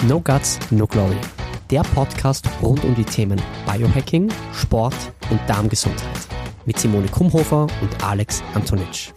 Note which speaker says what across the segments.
Speaker 1: No Guts, No Glory. Der Podcast rund um die Themen Biohacking, Sport und Darmgesundheit. Mit Simone Kumhofer und Alex Antonitsch.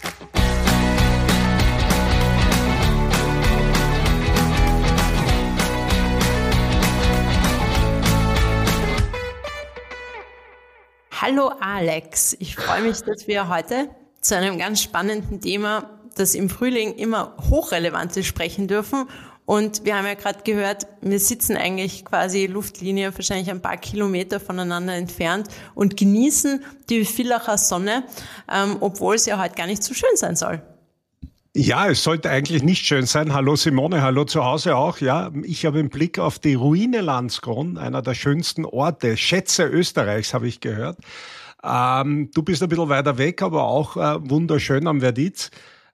Speaker 2: Hallo Alex, ich freue mich, dass wir heute zu einem ganz spannenden Thema, das im Frühling immer hochrelevant ist, sprechen dürfen. Und wir haben ja gerade gehört, wir sitzen eigentlich quasi Luftlinie wahrscheinlich ein paar Kilometer voneinander entfernt und genießen die Villacher Sonne, obwohl es ja heute gar nicht so schön sein soll.
Speaker 3: Ja, es sollte eigentlich nicht schön sein. Hallo Simone, hallo zu Hause auch. Ja, ich habe einen Blick auf die Ruine Landskron, einer der schönsten Orte, Schätze Österreichs, habe ich gehört. Du bist ein bisschen weiter weg, aber auch wunderschön am Verditz.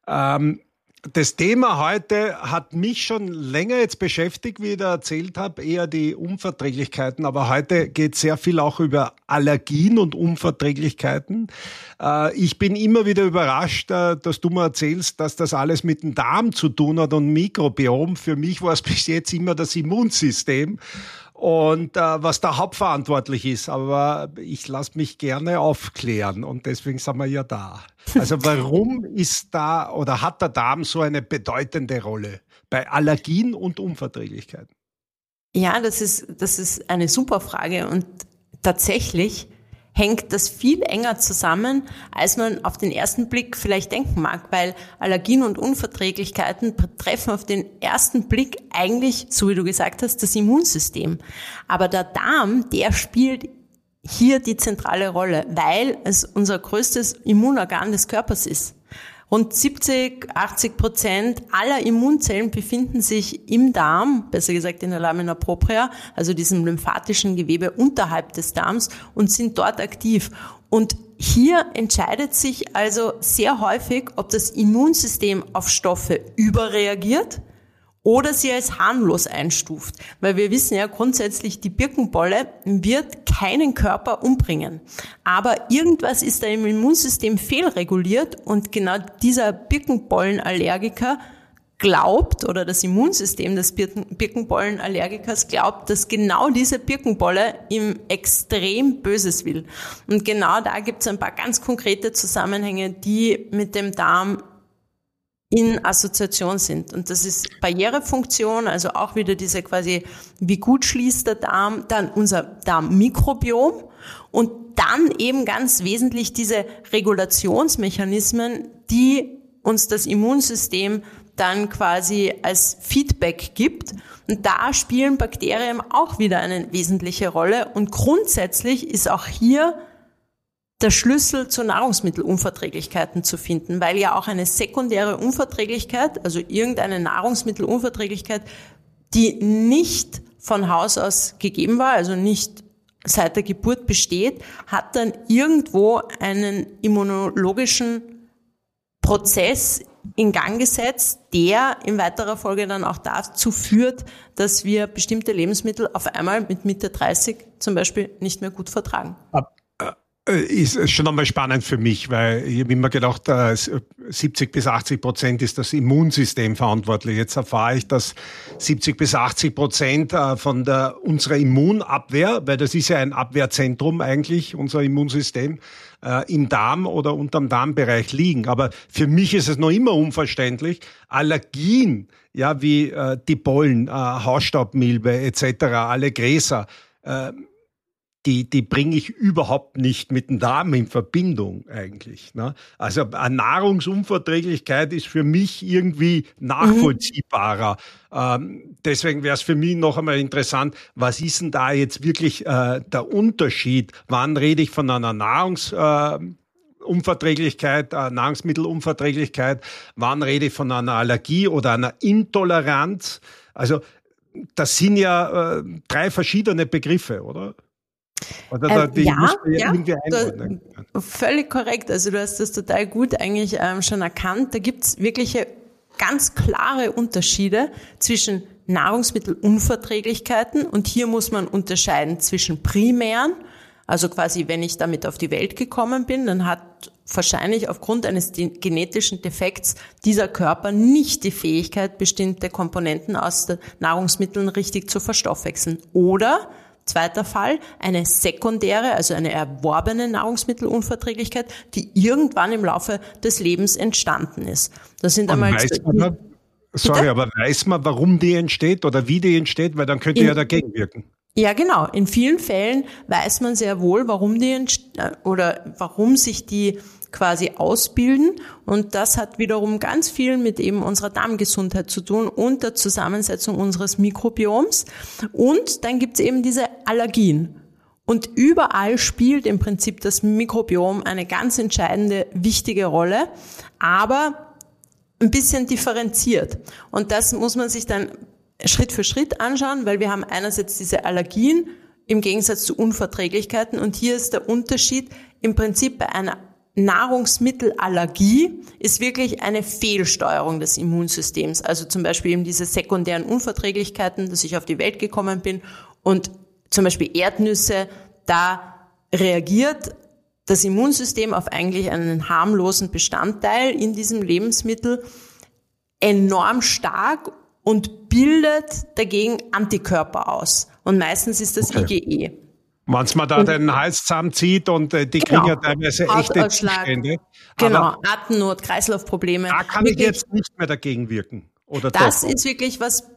Speaker 3: Das Thema heute hat mich schon länger jetzt beschäftigt, wie ich da erzählt habe, eher die Unverträglichkeiten. Aber heute geht sehr viel auch über Allergien und Unverträglichkeiten. Ich bin immer wieder überrascht, dass du mir erzählst, dass das alles mit dem Darm zu tun hat und Mikrobiom. Für mich war es bis jetzt immer das Immunsystem und was da hauptverantwortlich ist. Aber ich lasse mich gerne aufklären und deswegen sind wir ja da. Also warum ist da oder hat der Darm so eine bedeutende Rolle bei Allergien und Unverträglichkeiten?
Speaker 2: Ja, das ist eine super Frage und tatsächlich hängt das viel enger zusammen, als man auf den ersten Blick vielleicht denken mag, weil Allergien und Unverträglichkeiten betreffen auf den ersten Blick eigentlich, so wie du gesagt hast, das Immunsystem. Aber der Darm, der spielt hier die zentrale Rolle, weil es unser größtes Immunorgan des Körpers ist. Rund 70-80% aller Immunzellen befinden sich im Darm, besser gesagt in der Lamina propria, also diesem lymphatischen Gewebe unterhalb des Darms und sind dort aktiv. Und hier entscheidet sich also sehr häufig, ob das Immunsystem auf Stoffe überreagiert oder sie als harmlos einstuft. Weil wir wissen ja grundsätzlich, die Birkenbolle wird keinen Körper umbringen. Aber irgendwas ist da im Immunsystem fehlreguliert und genau dieser Birkenbollenallergiker glaubt, oder das Immunsystem des Birkenbollenallergikers glaubt, dass genau diese Birkenbolle ihm extrem Böses will. Und genau da gibt es ein paar ganz konkrete Zusammenhänge, die mit dem Darm in Assoziation sind. Und das ist Barrierefunktion, also auch wieder diese quasi, wie gut schließt der Darm, dann unser Darmmikrobiom und dann eben ganz wesentlich diese Regulationsmechanismen, die uns das Immunsystem dann quasi als Feedback gibt. Und da spielen Bakterien auch wieder eine wesentliche Rolle. Und grundsätzlich ist auch hier der Schlüssel zu Nahrungsmittelunverträglichkeiten zu finden, weil ja auch eine sekundäre Unverträglichkeit, also irgendeine Nahrungsmittelunverträglichkeit, die nicht von Haus aus gegeben war, also nicht seit der Geburt besteht, hat dann irgendwo einen immunologischen Prozess in Gang gesetzt, der in weiterer Folge dann auch dazu führt, dass wir bestimmte Lebensmittel auf einmal mit Mitte 30 zum Beispiel nicht mehr gut vertragen.
Speaker 3: Ist schon einmal spannend für mich, weil ich habe immer gedacht, 70-80% ist das Immunsystem verantwortlich. Jetzt erfahre ich, dass 70-80% von unserer Immunabwehr, weil das ist ja ein Abwehrzentrum eigentlich, unser Immunsystem, im Darm oder unterm Darmbereich liegen. Aber für mich ist es noch immer unverständlich, Allergien, ja, wie die Pollen, Hausstaubmilbe etc., alle Gräser, die bringe ich überhaupt nicht mit dem Darm in Verbindung eigentlich. Ne? Also eine Nahrungsunverträglichkeit ist für mich irgendwie nachvollziehbarer. Deswegen wäre es für mich noch einmal interessant, was ist denn da jetzt wirklich der Unterschied? Wann rede ich von einer Nahrungsmittelunverträglichkeit? Wann rede ich von einer Allergie oder einer Intoleranz? Also das sind ja 3 verschiedene Begriffe, oder? Oder
Speaker 2: völlig korrekt. Also du hast das total gut eigentlich schon erkannt. Da gibt's wirklich ganz klare Unterschiede zwischen Nahrungsmittelunverträglichkeiten und hier muss man unterscheiden zwischen primären Also quasi, wenn ich damit auf die Welt gekommen bin, dann hat wahrscheinlich aufgrund eines genetischen Defekts dieser Körper nicht die Fähigkeit, bestimmte Komponenten aus den Nahrungsmitteln richtig zu verstoffwechseln. Oder, zweiter Fall, eine sekundäre, also eine erworbene Nahrungsmittelunverträglichkeit, die irgendwann im Laufe des Lebens entstanden ist. Das sind einmal
Speaker 3: weiß man, warum die entsteht oder wie die entsteht? Weil dann könnte ja dagegen wirken.
Speaker 2: Ja, genau. In vielen Fällen weiß man sehr wohl, warum sich die quasi ausbilden. Und das hat wiederum ganz viel mit eben unserer Darmgesundheit zu tun und der Zusammensetzung unseres Mikrobioms. Und dann gibt's eben diese Allergien. Und überall spielt im Prinzip das Mikrobiom eine ganz entscheidende, wichtige Rolle, aber ein bisschen differenziert. Und das muss man sich dann Schritt für Schritt anschauen, weil wir haben einerseits diese Allergien im Gegensatz zu Unverträglichkeiten und hier ist der Unterschied im Prinzip bei einer Nahrungsmittelallergie ist wirklich eine Fehlsteuerung des Immunsystems. Also zum Beispiel eben diese sekundären Unverträglichkeiten, dass ich auf die Welt gekommen bin und zum Beispiel Erdnüsse, da reagiert das Immunsystem auf eigentlich einen harmlosen Bestandteil in diesem Lebensmittel enorm stark und bildet dagegen Antikörper aus. Und meistens ist das IgE.
Speaker 3: Wenn man da den Hals zusammenzieht und die kriegen ja teilweise echte Zustände.
Speaker 2: Genau, Atemnot, Kreislaufprobleme.
Speaker 3: Da kann ich jetzt nicht mehr dagegen wirken. Oder
Speaker 2: das ist wirklich was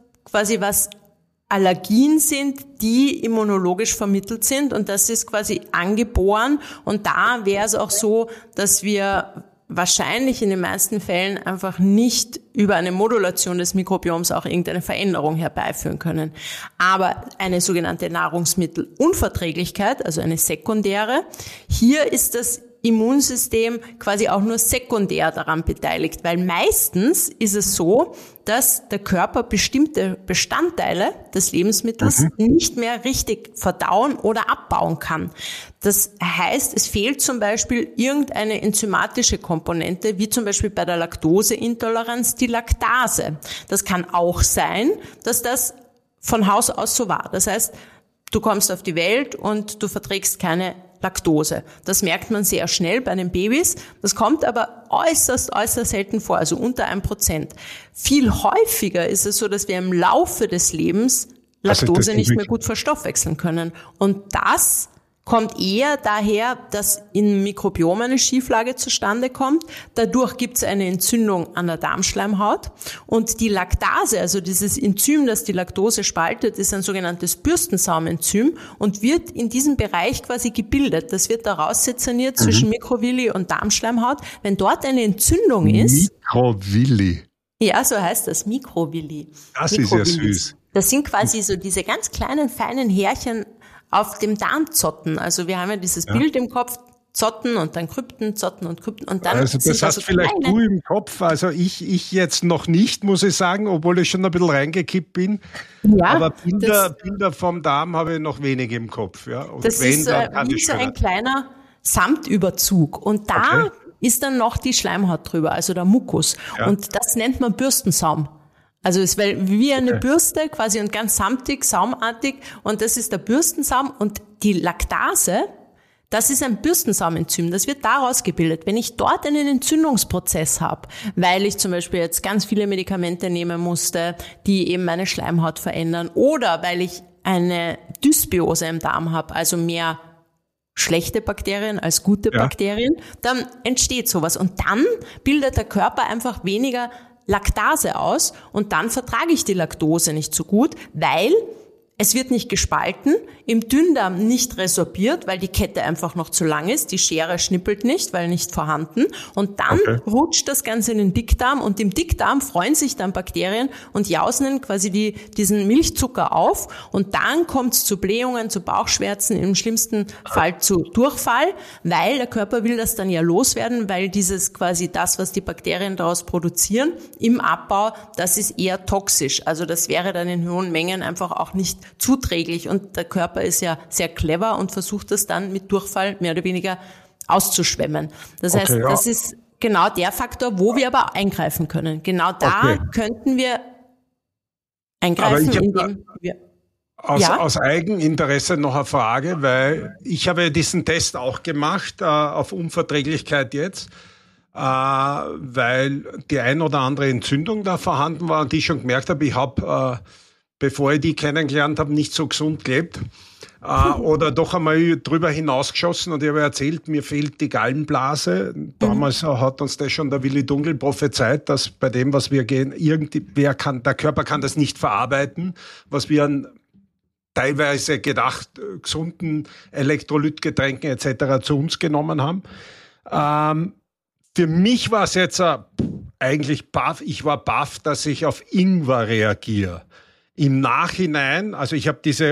Speaker 2: Allergien sind, die immunologisch vermittelt sind und das ist quasi angeboren. Und da wäre es auch so, dass wir wahrscheinlich in den meisten Fällen einfach nicht über eine Modulation des Mikrobioms auch irgendeine Veränderung herbeiführen können. Aber eine sogenannte Nahrungsmittelunverträglichkeit, also eine sekundäre, hier ist das Immunsystem quasi auch nur sekundär daran beteiligt, weil meistens ist es so, dass der Körper bestimmte Bestandteile des Lebensmittels nicht mehr richtig verdauen oder abbauen kann. Das heißt, es fehlt zum Beispiel irgendeine enzymatische Komponente, wie zum Beispiel bei der Laktoseintoleranz die Laktase. Das kann auch sein, dass das von Haus aus so war. Das heißt, du kommst auf die Welt und du verträgst keine Laktose. Das merkt man sehr schnell bei den Babys. Das kommt aber äußerst selten vor, also unter 1%. Viel häufiger ist es so, dass wir im Laufe des Lebens Laktose nicht mehr gut verstoffwechseln können. Und das kommt eher daher, dass im Mikrobiom eine Schieflage zustande kommt. Dadurch gibt es eine Entzündung an der Darmschleimhaut. Und die Laktase, also dieses Enzym, das die Laktose spaltet, ist ein sogenanntes Bürstensaumentym und wird in diesem Bereich quasi gebildet. Das wird daraus sezerniert zwischen Mikrovilli und Darmschleimhaut. Wenn dort eine Entzündung ist...
Speaker 3: Mikrovilli.
Speaker 2: Ja, so heißt das, Mikrovilli.
Speaker 3: Das ist ja süß.
Speaker 2: Das sind quasi so diese ganz kleinen, feinen Härchen auf dem Darmzotten. Also wir haben ja dieses Bild im Kopf, Zotten und dann Krypten, Zotten und Krypten und dann
Speaker 3: also das hast vielleicht du im Kopf, also ich jetzt noch nicht, muss ich sagen, obwohl ich schon ein bisschen reingekippt bin. Ja, aber Bilder vom Darm habe ich noch wenig im Kopf. Ja. Und
Speaker 2: das ist wie so ein kleiner Samtüberzug und da ist dann noch die Schleimhaut drüber, also der Mukus. Ja. Und das nennt man Bürstensaum. Also es ist wie eine Bürste quasi und ganz samtig, saumartig und das ist der Bürstensaum und die Laktase, das ist ein Bürstensaumenzym, das wird daraus gebildet. Wenn ich dort einen Entzündungsprozess habe, weil ich zum Beispiel jetzt ganz viele Medikamente nehmen musste, die eben meine Schleimhaut verändern oder weil ich eine Dysbiose im Darm habe, also mehr schlechte Bakterien als gute Bakterien, dann entsteht sowas und dann bildet der Körper einfach weniger Laktase aus und dann vertrage ich die Laktose nicht so gut, weil es wird nicht gespalten, im Dünndarm nicht resorbiert, weil die Kette einfach noch zu lang ist, die Schere schnippelt nicht, weil nicht vorhanden und dann rutscht das Ganze in den Dickdarm und im Dickdarm freuen sich dann Bakterien und jausen quasi diesen Milchzucker auf und dann kommt es zu Blähungen, zu Bauchschmerzen, im schlimmsten Fall zu Durchfall, weil der Körper will das dann ja loswerden, weil dieses quasi das, was die Bakterien daraus produzieren, im Abbau, das ist eher toxisch. Also das wäre dann in hohen Mengen einfach auch nicht zuträglich und der Körper ist ja sehr clever und versucht das dann mit Durchfall mehr oder weniger auszuschwemmen. Das heißt, das ist genau der Faktor, wo wir aber eingreifen können. Genau da könnten wir eingreifen, indem wir...
Speaker 3: Aus Eigeninteresse noch eine Frage, weil ich habe diesen Test auch gemacht auf Unverträglichkeit jetzt, weil die ein oder andere Entzündung da vorhanden war und ich schon gemerkt habe, ich habe, bevor ich die kennengelernt habe, nicht so gesund gelebt oder doch einmal drüber hinausgeschossen und ich habe erzählt, mir fehlt die Gallenblase. Damals hat uns das schon der Willi Dunkel prophezeit, dass bei dem, was wir gehen, der Körper kann das nicht verarbeiten, was wir an teilweise gedacht gesunden Elektrolytgetränken etc. zu uns genommen haben. Für mich war es jetzt eigentlich baff. Ich war baff, dass ich auf Ingwer reagiere. Im Nachhinein, also ich habe diese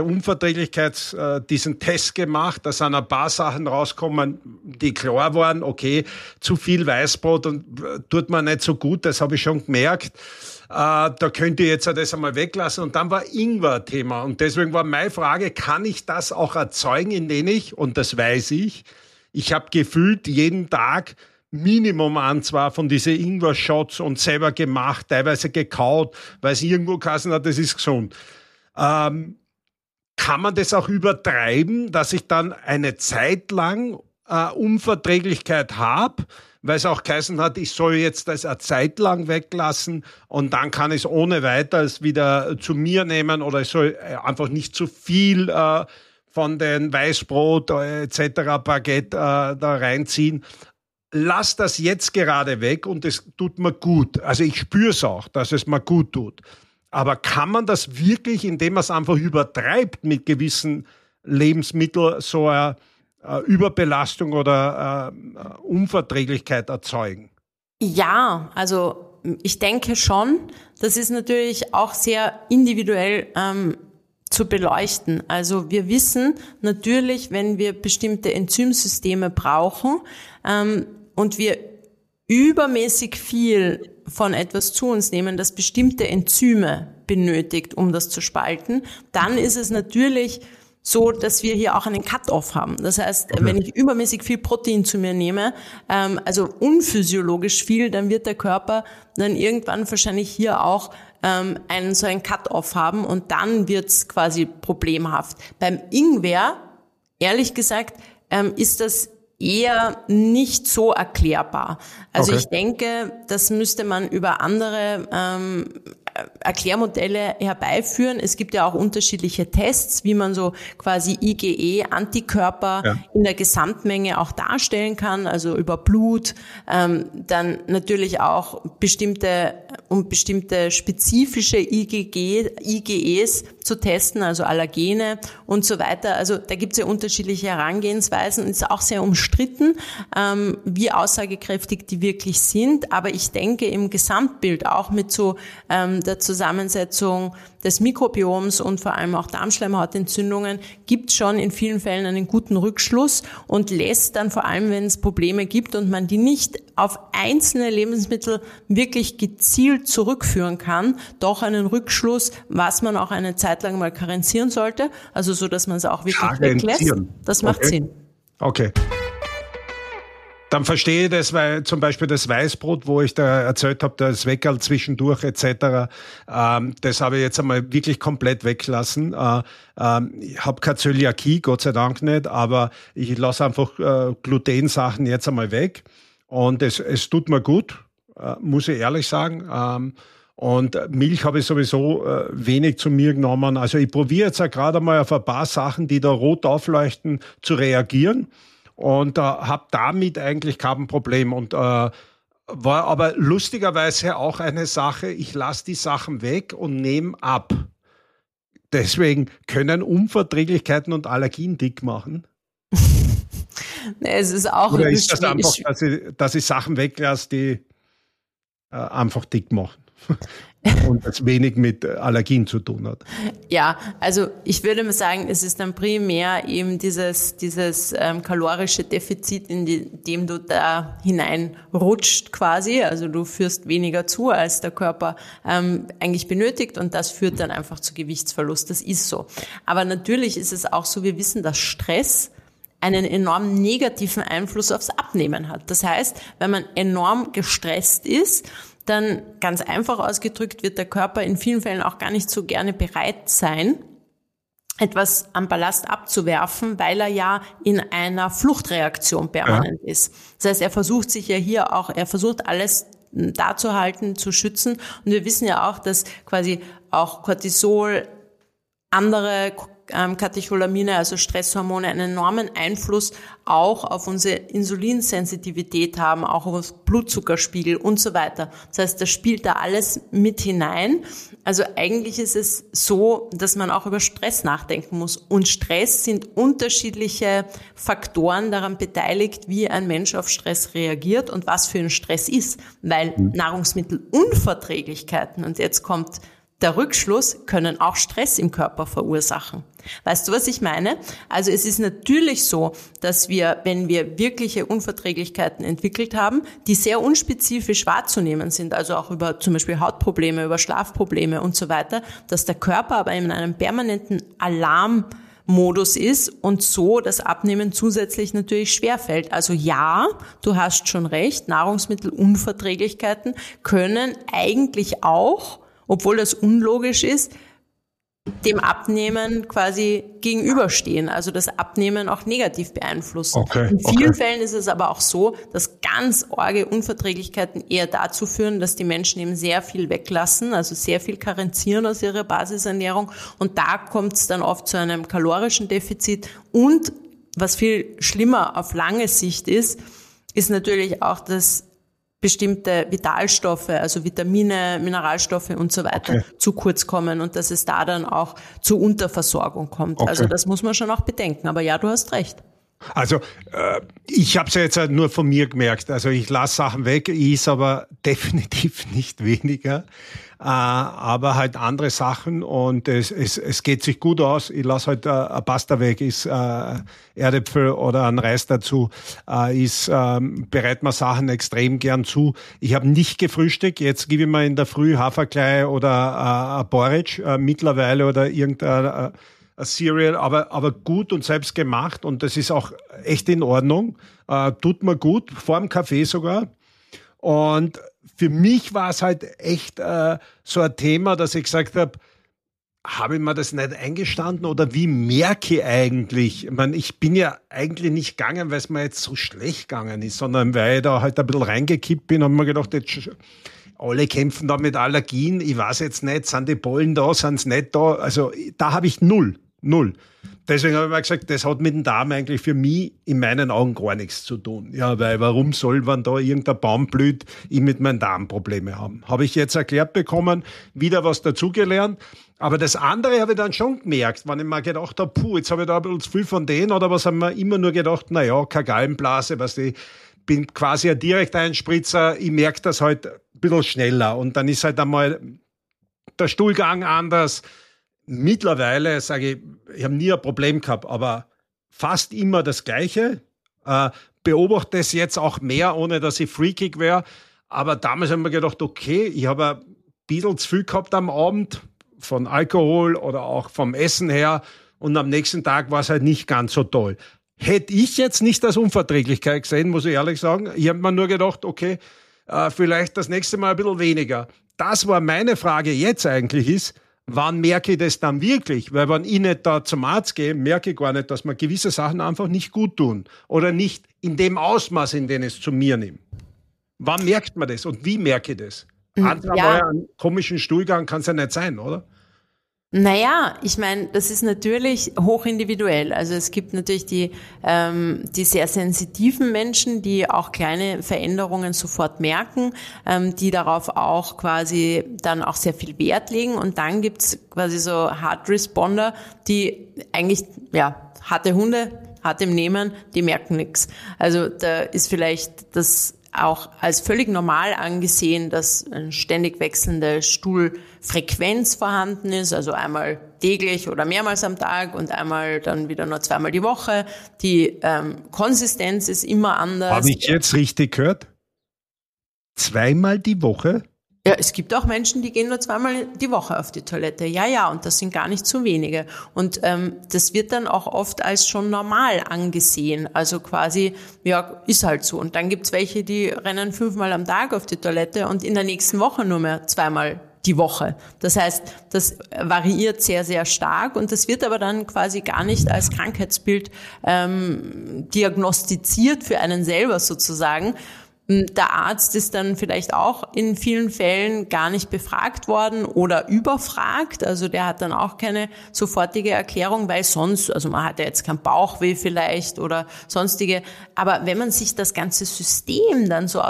Speaker 3: diesen Test gemacht, da sind ein paar Sachen rausgekommen, die klar waren, okay, zu viel Weißbrot und tut mir nicht so gut, das habe ich schon gemerkt. Da könnt ihr jetzt das einmal weglassen. Und dann war Ingwer Thema. Und deswegen war meine Frage, kann ich das auch erzeugen, indem ich, und das weiß ich habe gefühlt jeden Tag Minimum an zwar von diese Ingwer-Shots und selber gemacht, teilweise gekaut, weil es irgendwo geheißen hat, das ist gesund. Kann man das auch übertreiben, dass ich dann eine Zeit lang Unverträglichkeit habe, weil es auch geheißen hat, ich soll jetzt das eine Zeit lang weglassen und dann kann ich es ohne weiteres wieder zu mir nehmen oder ich soll einfach nicht zu viel von den Weißbrot etc. Baguette da reinziehen. Lass das jetzt gerade weg und es tut mir gut. Also ich spüre es auch, dass es mir gut tut. Aber kann man das wirklich, indem man es einfach übertreibt mit gewissen Lebensmitteln, so eine Überbelastung oder Unverträglichkeit erzeugen?
Speaker 2: Ja, also ich denke schon. Das ist natürlich auch sehr individuell zu beleuchten. Also wir wissen natürlich, wenn wir bestimmte Enzymsysteme brauchen und wir übermäßig viel von etwas zu uns nehmen, das bestimmte Enzyme benötigt, um das zu spalten, dann ist es natürlich so, dass wir hier auch einen Cut-off haben. Das heißt, wenn ich übermäßig viel Protein zu mir nehme, also unphysiologisch viel, dann wird der Körper dann irgendwann wahrscheinlich hier auch so ein Cut-off haben und dann wird's quasi problemhaft. Beim Ingwer, ehrlich gesagt, ist das eher nicht so erklärbar. Also Ich denke, das müsste man über andere Erklärmodelle herbeiführen. Es gibt ja auch unterschiedliche Tests, wie man so quasi IgE-Antikörper in der Gesamtmenge auch darstellen kann, also über Blut, dann natürlich auch bestimmte spezifische IgEs zu testen, also Allergene und so weiter. Also da gibt es ja unterschiedliche Herangehensweisen und ist auch sehr umstritten, wie aussagekräftig die wirklich sind. Aber ich denke im Gesamtbild auch mit so der Zusammensetzung des Mikrobioms und vor allem auch Darmschleimhautentzündungen gibt es schon in vielen Fällen einen guten Rückschluss und lässt dann vor allem, wenn es Probleme gibt und man die nicht auf einzelne Lebensmittel wirklich gezielt zurückführen kann, doch einen Rückschluss, was man auch eine Zeit lang mal karenzieren sollte, also so, dass man es auch wirklich weglässt. Das macht Sinn.
Speaker 3: Okay. Dann verstehe ich das, weil zum Beispiel das Weißbrot, wo ich da erzählt habe, das Weckerl zwischendurch etc., das habe ich jetzt einmal wirklich komplett weggelassen. Ich habe keine Zöliakie, Gott sei Dank nicht, aber ich lasse einfach Glutensachen jetzt einmal weg und es tut mir gut, muss ich ehrlich sagen. Und Milch habe ich sowieso wenig zu mir genommen. Also ich probiere jetzt auch gerade mal auf ein paar Sachen, die da rot aufleuchten, zu reagieren. Und habe damit eigentlich kein Problem. Und war aber lustigerweise auch eine Sache, ich lasse die Sachen weg und nehme ab. Deswegen können Unverträglichkeiten und Allergien dick machen.
Speaker 2: Es ist auch
Speaker 3: Oder ist das einfach, dass ich Sachen weglasse, die einfach dick machen? Und das wenig mit Allergien zu tun hat.
Speaker 2: Ja, also ich würde mal sagen, es ist dann primär eben dieses kalorische Defizit, in dem du da hineinrutscht quasi. Also du führst weniger zu, als der Körper eigentlich benötigt und das führt dann einfach zu Gewichtsverlust. Das ist so. Aber natürlich ist es auch so, wir wissen, dass Stress einen enorm negativen Einfluss aufs Abnehmen hat. Das heißt, wenn man enorm gestresst ist, dann ganz einfach ausgedrückt wird der Körper in vielen Fällen auch gar nicht so gerne bereit sein, etwas an Ballast abzuwerfen, weil er ja in einer Fluchtreaktion permanent ist. Das heißt, er versucht alles da zu halten, zu schützen. Und wir wissen ja auch, dass quasi auch Cortisol, andere Katecholamine, also Stresshormone, einen enormen Einfluss auch auf unsere Insulinsensitivität haben, auch auf das Blutzuckerspiegel und so weiter. Das heißt, das spielt da alles mit hinein. Also eigentlich ist es so, dass man auch über Stress nachdenken muss. Und Stress sind unterschiedliche Faktoren daran beteiligt, wie ein Mensch auf Stress reagiert und was für ein Stress ist. Weil Nahrungsmittelunverträglichkeiten, und jetzt kommt der Rückschluss, können auch Stress im Körper verursachen. Weißt du, was ich meine? Also es ist natürlich so, dass wir, wenn wir wirkliche Unverträglichkeiten entwickelt haben, die sehr unspezifisch wahrzunehmen sind, also auch über zum Beispiel Hautprobleme, über Schlafprobleme und so weiter, dass der Körper aber in einem permanenten Alarmmodus ist und so das Abnehmen zusätzlich natürlich schwerfällt. Also ja, du hast schon recht, Nahrungsmittelunverträglichkeiten können eigentlich auch, obwohl das unlogisch ist, dem Abnehmen quasi gegenüberstehen, also das Abnehmen auch negativ beeinflussen. In vielen Fällen ist es aber auch so, dass ganz arge Unverträglichkeiten eher dazu führen, dass die Menschen eben sehr viel weglassen, also sehr viel karenzieren aus ihrer Basisernährung, und da kommt es dann oft zu einem kalorischen Defizit. Und was viel schlimmer auf lange Sicht ist natürlich auch, dass bestimmte Vitalstoffe, also Vitamine, Mineralstoffe und so weiter zu kurz kommen und dass es da dann auch zur Unterversorgung kommt. Also das muss man schon auch bedenken. Aber ja, du hast recht.
Speaker 3: Also ich habe es ja jetzt nur von mir gemerkt. Also ich lasse Sachen weg, ich esse aber definitiv nicht weniger, aber halt andere Sachen, und es geht sich gut aus. Ich lasse halt eine Pasta weg, ist Erdäpfel oder ein Reis dazu, bereite mir Sachen extrem gern zu. Ich habe nicht gefrühstückt, jetzt gebe ich mir in der Früh Haferklei oder ein Porridge mittlerweile oder irgendein Cereal, aber gut und selbst gemacht, und das ist auch echt in Ordnung. Tut mir gut, vor dem Kaffee sogar. Und für mich war es halt echt so ein Thema, dass ich gesagt habe ich mir das nicht eingestanden oder wie merke ich eigentlich? Ich meine, ich bin ja eigentlich nicht gegangen, weil es mir jetzt so schlecht gegangen ist, sondern weil ich da halt ein bisschen reingekippt bin und mir gedacht, jetzt alle kämpfen da mit Allergien. Ich weiß jetzt nicht, sind die Pollen da, sind sie nicht da? Also da habe ich null. Deswegen habe ich mir gesagt, das hat mit dem Darm eigentlich für mich in meinen Augen gar nichts zu tun. Ja, weil warum soll, wenn da irgendein Baum blüht, ich mit meinen Darm Probleme haben? Habe ich jetzt erklärt bekommen, wieder was dazugelernt. Aber das andere habe ich dann schon gemerkt, wenn ich mir gedacht habe, jetzt habe ich da ein bisschen zu viel von denen, oder was haben wir immer nur gedacht, naja, keine Gallenblase, was ich bin quasi ein Direkteinspritzer, ich merke das halt ein bisschen schneller, und dann ist halt einmal der Stuhlgang anders. Mittlerweile sage ich habe nie ein Problem gehabt, aber fast immer das Gleiche. Beobachte es jetzt auch mehr, ohne dass ich freakig wäre. Aber damals haben wir gedacht, okay, ich habe ein bisschen zu viel gehabt am Abend, von Alkohol oder auch vom Essen her, und am nächsten Tag war es halt nicht ganz so toll. Hätte ich jetzt nicht als Unverträglichkeit gesehen, muss ich ehrlich sagen. Ich habe mir nur gedacht, okay, vielleicht das nächste Mal ein bisschen weniger. Das war meine Frage jetzt eigentlich ist, wann merke ich das dann wirklich? Weil wenn ich nicht da zum Arzt gehe, merke ich gar nicht, dass mir gewisse Sachen einfach nicht gut tun oder nicht in dem Ausmaß, in dem es zu mir nimmt. Wann merkt man das und wie merke ich das? Mal einen komischen Stuhlgang kann es ja nicht sein, oder?
Speaker 2: Naja, ich meine, das ist natürlich hochindividuell. Also es gibt natürlich die sehr sensitiven Menschen, die auch kleine Veränderungen sofort merken, die darauf auch quasi dann auch sehr viel Wert legen. Und dann gibt's quasi so Hard Responder, die eigentlich, harte Hunde, hart im Nehmen, die merken nichts. Also da ist vielleicht das auch als völlig normal angesehen, dass eine ständig wechselnde Stuhlfrequenz vorhanden ist, also einmal täglich oder mehrmals am Tag und einmal dann wieder nur zweimal die Woche. Die Konsistenz ist immer anders.
Speaker 3: Habe ich jetzt richtig gehört? Zweimal die Woche?
Speaker 2: Ja, es gibt auch Menschen, die gehen nur zweimal die Woche auf die Toilette. Ja, und das sind gar nicht so wenige. Und das wird dann auch oft als schon normal angesehen. Also quasi, ja, ist halt so. Und dann gibt's welche, die rennen 5-mal am Tag auf die Toilette und in der nächsten Woche nur mehr zweimal die Woche. Das heißt, das variiert sehr, sehr stark und das wird aber dann quasi gar nicht als Krankheitsbild diagnostiziert für einen selber sozusagen. Der Arzt ist dann vielleicht auch in vielen Fällen gar nicht befragt worden oder überfragt. Also der hat dann auch keine sofortige Erklärung, weil sonst, also man hat ja jetzt keinen Bauchweh vielleicht oder sonstige. Aber wenn man sich das ganze System dann so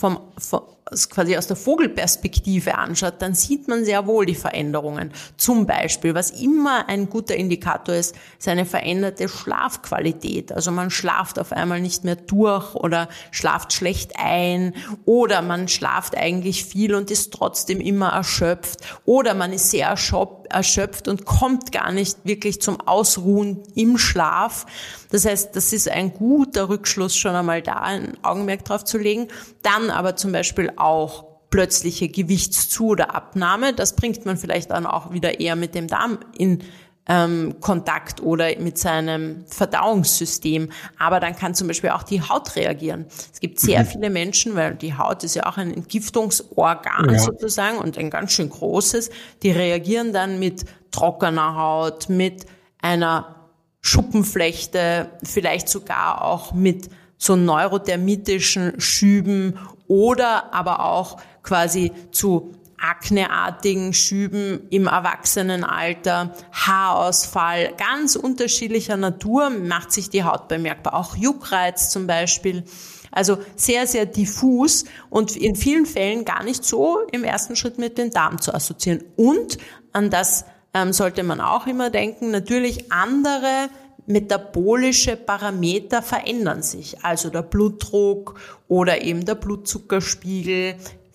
Speaker 2: quasi aus der Vogelperspektive anschaut, dann sieht man sehr wohl die Veränderungen. Zum Beispiel, was immer ein guter Indikator ist eine veränderte Schlafqualität. Also man schlaft auf einmal nicht mehr durch oder schlaft schlecht ein oder man schlaft eigentlich viel und ist trotzdem immer erschöpft oder man ist sehr erschöpft und kommt gar nicht wirklich zum Ausruhen im Schlaf. Das heißt, das ist ein guter Rückschluss, schon einmal da ein Augenmerk drauf zu legen. Dann aber zum Beispiel auch plötzliche Gewichtszu- oder Abnahme. Das bringt man vielleicht dann auch wieder eher mit dem Darm in Kontakt oder mit seinem Verdauungssystem. Aber dann kann zum Beispiel auch die Haut reagieren. Es gibt sehr viele Menschen, weil die Haut ist ja auch ein Entgiftungsorgan sozusagen und ein ganz schön großes, die reagieren dann mit trockener Haut, mit einer Schuppenflechte, vielleicht sogar auch mit so neurodermitischen Schüben oder aber auch quasi zu akneartigen Schüben im Erwachsenenalter, Haarausfall, ganz unterschiedlicher Natur macht sich die Haut bemerkbar. Auch Juckreiz zum Beispiel. Also sehr, sehr diffus und in vielen Fällen gar nicht so im ersten Schritt mit dem Darm zu assoziieren. Und an das sollte man auch immer denken, natürlich andere metabolische Parameter verändern sich. Also der Blutdruck oder eben der Blutzuckerspiegel,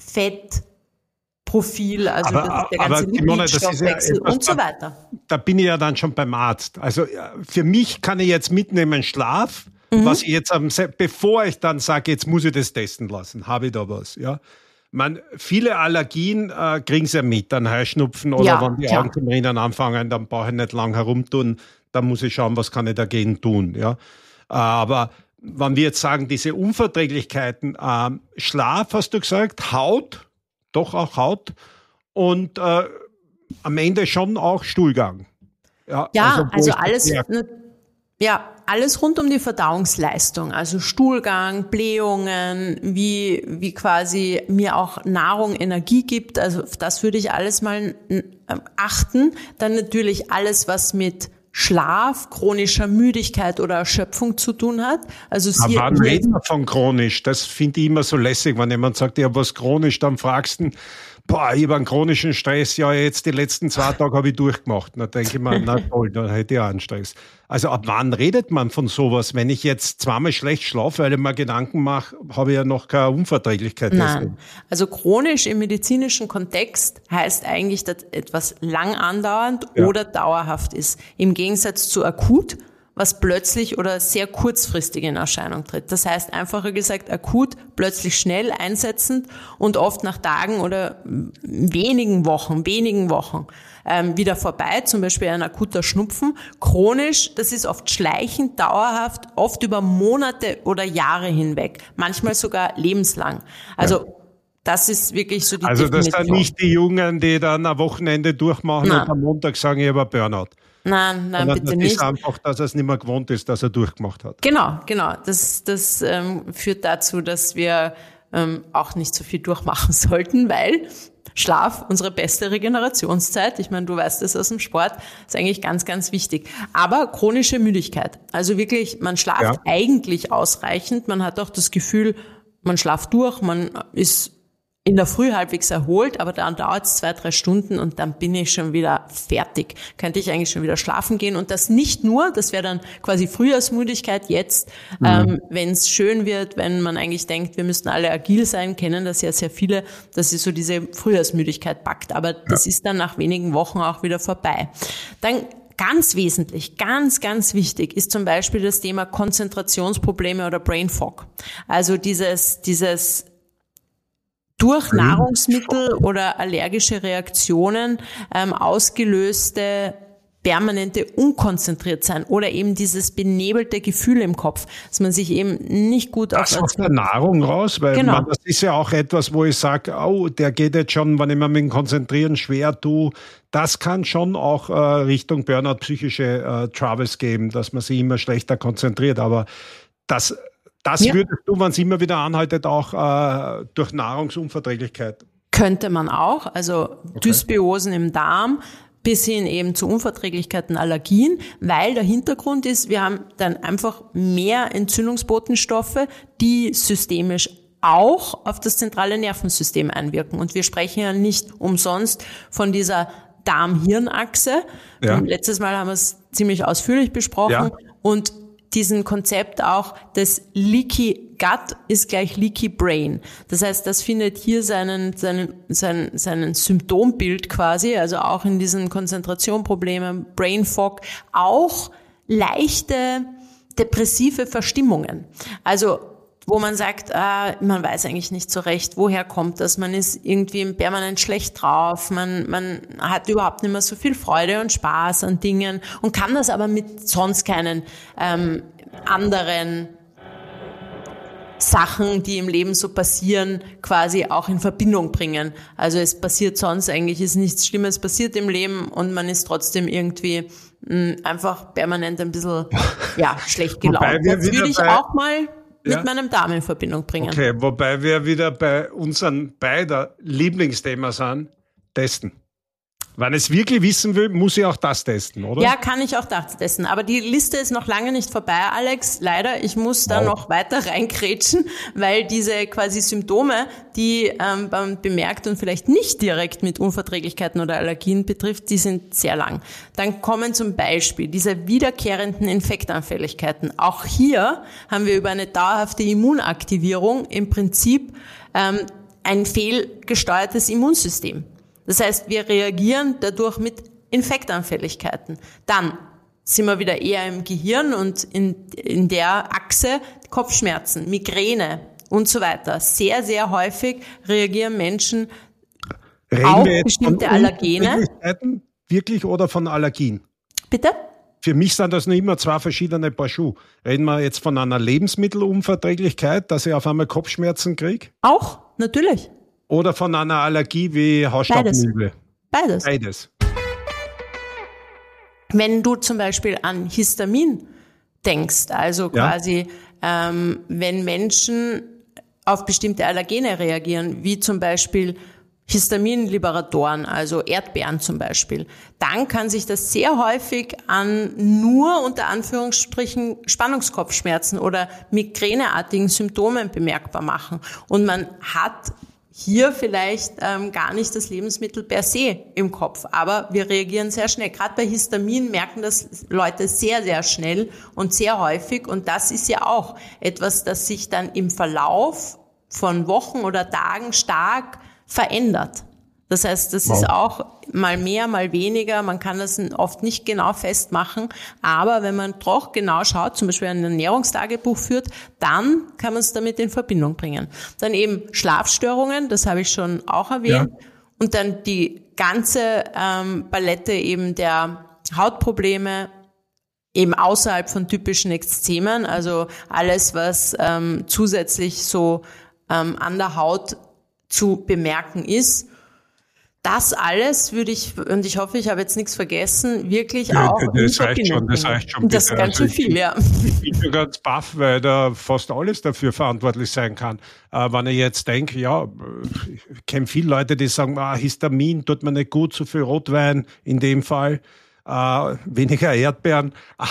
Speaker 2: Fettprofil, also der ganze Lipidstoffwechsel und so weiter.
Speaker 3: Da bin ich ja dann schon beim Arzt. Also für mich kann ich jetzt mitnehmen Schlaf, was ich jetzt, bevor ich dann sage, jetzt muss ich das testen lassen, habe ich da was, ja. Viele Allergien kriegen sie ja mit, dann Heuschnupfen oder wenn die Augen zum Rinnen anfangen, dann brauche ich nicht lang herumtun, dann muss ich schauen, was kann ich dagegen tun. Ja? Aber wenn wir jetzt sagen, diese Unverträglichkeiten, Schlaf, hast du gesagt, Haut, doch auch Haut und am Ende schon auch Stuhlgang.
Speaker 2: Ja, also alles... Ja, alles rund um die Verdauungsleistung, also Stuhlgang, Blähungen, wie quasi mir auch Nahrung Energie gibt, also auf das würde ich alles mal achten. Dann natürlich alles, was mit Schlaf, chronischer Müdigkeit oder Erschöpfung zu tun hat. Also
Speaker 3: wann reden wir von chronisch? Das finde ich immer so lässig, wenn jemand sagt, ich habe was chronisch, dann fragst du, ich habe einen chronischen Stress, ja jetzt die letzten 2 Tage habe ich durchgemacht. Dann denke ich mir, na toll, dann hätte ich auch einen Stress. Also ab wann redet man von sowas? Wenn ich jetzt zweimal schlecht schlafe, weil ich mir Gedanken mache, habe ich ja noch keine Unverträglichkeit.
Speaker 2: Nein, also chronisch im medizinischen Kontext heißt eigentlich, dass etwas lang andauernd oder dauerhaft ist. Im Gegensatz zu akut, was plötzlich oder sehr kurzfristig in Erscheinung tritt. Das heißt, einfacher gesagt, akut, plötzlich schnell einsetzend und oft nach Tagen oder wenigen Wochen wieder vorbei, zum Beispiel ein akuter Schnupfen. Chronisch, das ist oft schleichend, dauerhaft, oft über Monate oder Jahre hinweg, manchmal sogar lebenslang. Also das ist wirklich so die
Speaker 3: Also das
Speaker 2: Definition.
Speaker 3: sind nicht die Jungen, die dann ein Wochenende durchmachen und am Montag sagen, ich habe einen Burnout.
Speaker 2: Nein, bitte nicht.
Speaker 3: Das ist einfach, dass er es nicht mehr gewohnt ist, dass er durchgemacht hat.
Speaker 2: Genau. Das führt dazu, dass wir auch nicht so viel durchmachen sollten, weil Schlaf, unsere beste Regenerationszeit, ich meine, du weißt das aus dem Sport, ist eigentlich ganz, ganz wichtig. Aber chronische Müdigkeit, also wirklich, man schlaft eigentlich ausreichend, man hat auch das Gefühl, man schlaft durch, man ist in der Früh halbwegs erholt, aber dann dauert es 2-3 Stunden und dann bin ich schon wieder fertig. Könnte ich eigentlich schon wieder schlafen gehen und das nicht nur, das wäre dann quasi Frühjahrsmüdigkeit jetzt, wenn es schön wird, wenn man eigentlich denkt, wir müssten alle agil sein, kennen das ja sehr viele, dass sie so diese Frühjahrsmüdigkeit packt, aber das ist dann nach wenigen Wochen auch wieder vorbei. Dann ganz wesentlich, ganz, ganz wichtig ist zum Beispiel das Thema Konzentrationsprobleme oder Brain Fog. Also dieses durch Nahrungsmittel oder allergische Reaktionen ausgelöste permanente Unkonzentriertsein oder eben dieses benebelte Gefühl im Kopf, dass man sich eben nicht gut
Speaker 3: aus der Nahrung raus, weil
Speaker 2: genau.
Speaker 3: Das ist ja auch etwas, wo ich sage, der geht jetzt schon, wenn ich mir mit dem Konzentrieren schwer tue, das kann schon auch Richtung Burnout, psychische Troubles geben, dass man sich immer schlechter konzentriert, aber das würdest du, wenn es immer wieder anhaltet, auch durch Nahrungsunverträglichkeit?
Speaker 2: Könnte man auch, also Dysbiosen im Darm, bis hin eben zu Unverträglichkeiten, Allergien, weil der Hintergrund ist, wir haben dann einfach mehr Entzündungsbotenstoffe, die systemisch auch auf das zentrale Nervensystem einwirken. Und wir sprechen ja nicht umsonst von dieser Darm-Hirn-Achse.
Speaker 3: Ja.
Speaker 2: Letztes Mal haben wir es ziemlich ausführlich besprochen und diesen Konzept auch des Leaky Gut ist gleich Leaky Brain. Das heißt, das findet hier seinen Symptombild quasi, also auch in diesen Konzentrationproblemen, Brain Fog, auch leichte depressive Verstimmungen. Also wo man sagt, man weiß eigentlich nicht so recht, woher kommt das, man ist irgendwie permanent schlecht drauf, man hat überhaupt nicht mehr so viel Freude und Spaß an Dingen und kann das aber mit sonst keinen anderen Sachen, die im Leben so passieren, quasi auch in Verbindung bringen. Also es passiert sonst eigentlich, ist nichts Schlimmes passiert im Leben und man ist trotzdem irgendwie einfach permanent ein bisschen schlecht gelaunt. Das würde ich auch mal mit meinem Darm in Verbindung bringen.
Speaker 3: Okay, wobei wir wieder bei unseren beiden Lieblingsthema sind, testen. Wenn ich es wirklich wissen will, muss ich auch das testen, oder?
Speaker 2: Ja, kann ich auch das testen. Aber die Liste ist noch lange nicht vorbei, Alex. Leider, ich muss da noch weiter reinkrätschen, weil diese quasi Symptome, die man bemerkt und vielleicht nicht direkt mit Unverträglichkeiten oder Allergien betrifft, die sind sehr lang. Dann kommen zum Beispiel diese wiederkehrenden Infektanfälligkeiten. Auch hier haben wir über eine dauerhafte Immunaktivierung im Prinzip ein fehlgesteuertes Immunsystem. Das heißt, wir reagieren dadurch mit Infektanfälligkeiten. Dann sind wir wieder eher im Gehirn und in der Achse Kopfschmerzen, Migräne und so weiter. Sehr, sehr häufig reagieren Menschen auf bestimmte Allergene.
Speaker 3: Wirklich oder von Allergien?
Speaker 2: Bitte?
Speaker 3: Für mich sind das nur immer zwei verschiedene Paar Schuhe. Reden wir jetzt von einer Lebensmittelunverträglichkeit, dass ich auf einmal Kopfschmerzen kriege?
Speaker 2: Auch, natürlich.
Speaker 3: Oder von einer Allergie wie Hausstaubmilbe?
Speaker 2: Beides. Wenn du zum Beispiel an Histamin denkst, also quasi, wenn Menschen auf bestimmte Allergene reagieren, wie zum Beispiel Histaminliberatoren, also Erdbeeren zum Beispiel, dann kann sich das sehr häufig an nur unter Anführungsstrichen Spannungskopfschmerzen oder migräneartigen Symptomen bemerkbar machen. Und man hat hier vielleicht gar nicht das Lebensmittel per se im Kopf, aber wir reagieren sehr schnell. Gerade bei Histamin merken das Leute sehr, sehr schnell und sehr häufig und das ist ja auch etwas, das sich dann im Verlauf von Wochen oder Tagen stark verändert. Das heißt, das ist auch mal mehr, mal weniger. Man kann das oft nicht genau festmachen. Aber wenn man doch genau schaut, zum Beispiel ein Ernährungstagebuch führt, dann kann man es damit in Verbindung bringen. Dann eben Schlafstörungen, das habe ich schon auch erwähnt. Ja. Und dann die ganze Palette eben der Hautprobleme, eben außerhalb von typischen Ekzemen. Also alles, was zusätzlich so an der Haut zu bemerken ist. Das alles würde ich, und ich hoffe, ich habe jetzt nichts vergessen, wirklich auch
Speaker 3: das reicht schon.
Speaker 2: Das ist ganz schön viel,
Speaker 3: Ich bin schon ganz baff, weil da fast alles dafür verantwortlich sein kann. Wenn ich jetzt denke, ich kenne viele Leute, die sagen, Histamin tut mir nicht gut, zu viel Rotwein in dem Fall, weniger Erdbeeren,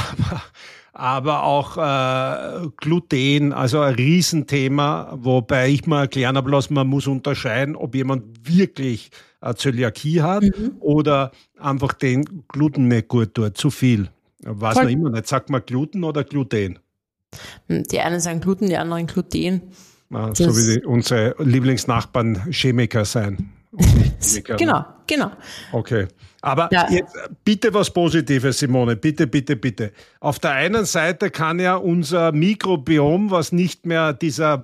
Speaker 3: aber auch Gluten, also ein Riesenthema, wobei ich mal erklären habe lassen, man muss unterscheiden, ob jemand wirklich Zöliakie hat oder einfach den Gluten nicht gut tut, zu viel. Weiß man immer nicht. Sagt man Gluten oder Gluten?
Speaker 2: Die einen sagen Gluten, die anderen Gluten.
Speaker 3: So wie unsere Lieblingsnachbarn Chemiker sein.
Speaker 2: Genau.
Speaker 3: Okay. Aber jetzt bitte was Positives, Simone. Bitte. Auf der einen Seite kann ja unser Mikrobiom, was nicht mehr dieser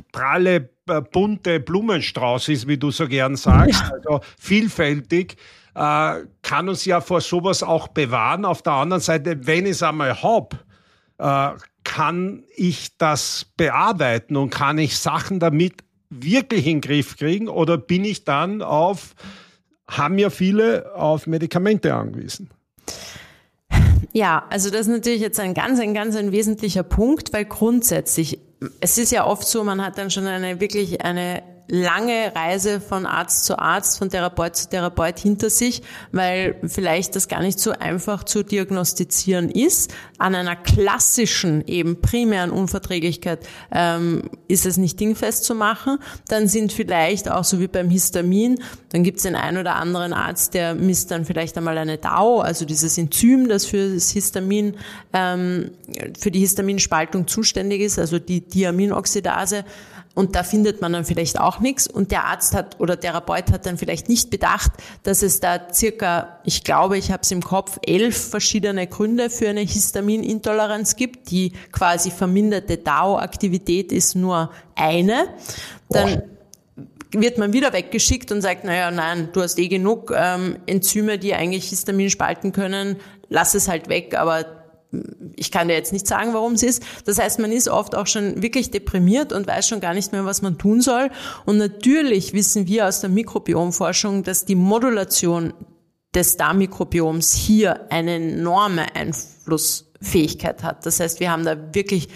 Speaker 3: pralle, bunte Blumenstrauß ist, wie du so gern sagst, also vielfältig, kann uns ja vor sowas auch bewahren. Auf der anderen Seite, wenn ich es einmal habe, kann ich das bearbeiten und kann ich Sachen damit wirklich in den Griff kriegen oder bin ich dann haben ja viele auf Medikamente angewiesen?
Speaker 2: Ja, also das ist natürlich jetzt ein ganz wesentlicher Punkt, weil grundsätzlich, es ist ja oft so, man hat dann schon wirklich eine lange Reise von Arzt zu Arzt, von Therapeut zu Therapeut hinter sich, weil vielleicht das gar nicht so einfach zu diagnostizieren ist. An einer klassischen, eben primären Unverträglichkeit ist es nicht dingfest zu machen. Dann sind vielleicht auch so wie beim Histamin, dann gibt es den einen oder anderen Arzt, der misst dann vielleicht einmal eine DAO, also dieses Enzym, das für das Histamin, für die Histaminspaltung zuständig ist, also die Diaminoxidase. Und da findet man dann vielleicht auch nichts. Und der Arzt oder Therapeut hat dann vielleicht nicht bedacht, dass es da circa, ich glaube, ich habe es im Kopf, 11 verschiedene Gründe für eine Histaminintoleranz gibt. Die quasi verminderte DAO-Aktivität ist nur eine. Dann wird man wieder weggeschickt und sagt, nein, du hast genug Enzyme, die eigentlich Histamin spalten können, lass es halt weg, aber ich kann dir jetzt nicht sagen, warum es ist. Das heißt, man ist oft auch schon wirklich deprimiert und weiß schon gar nicht mehr, was man tun soll. Und natürlich wissen wir aus der Mikrobiomforschung, dass die Modulation des Darmmikrobioms hier eine enorme Einflussfähigkeit hat. Das heißt, wir haben da wirklich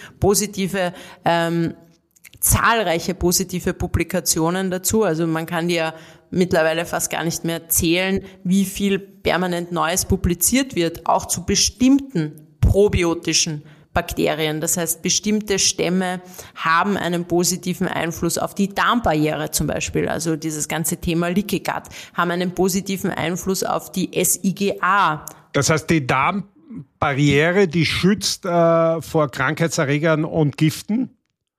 Speaker 2: zahlreiche positive Publikationen dazu. Also man kann die ja mittlerweile fast gar nicht mehr zählen, wie viel permanent Neues publiziert wird, auch zu bestimmten probiotischen Bakterien. Das heißt, bestimmte Stämme haben einen positiven Einfluss auf die Darmbarriere zum Beispiel. Also dieses ganze Thema Leaky Gut haben einen positiven Einfluss auf die SIGA.
Speaker 3: Das heißt, die Darmbarriere, die schützt vor Krankheitserregern und Giften?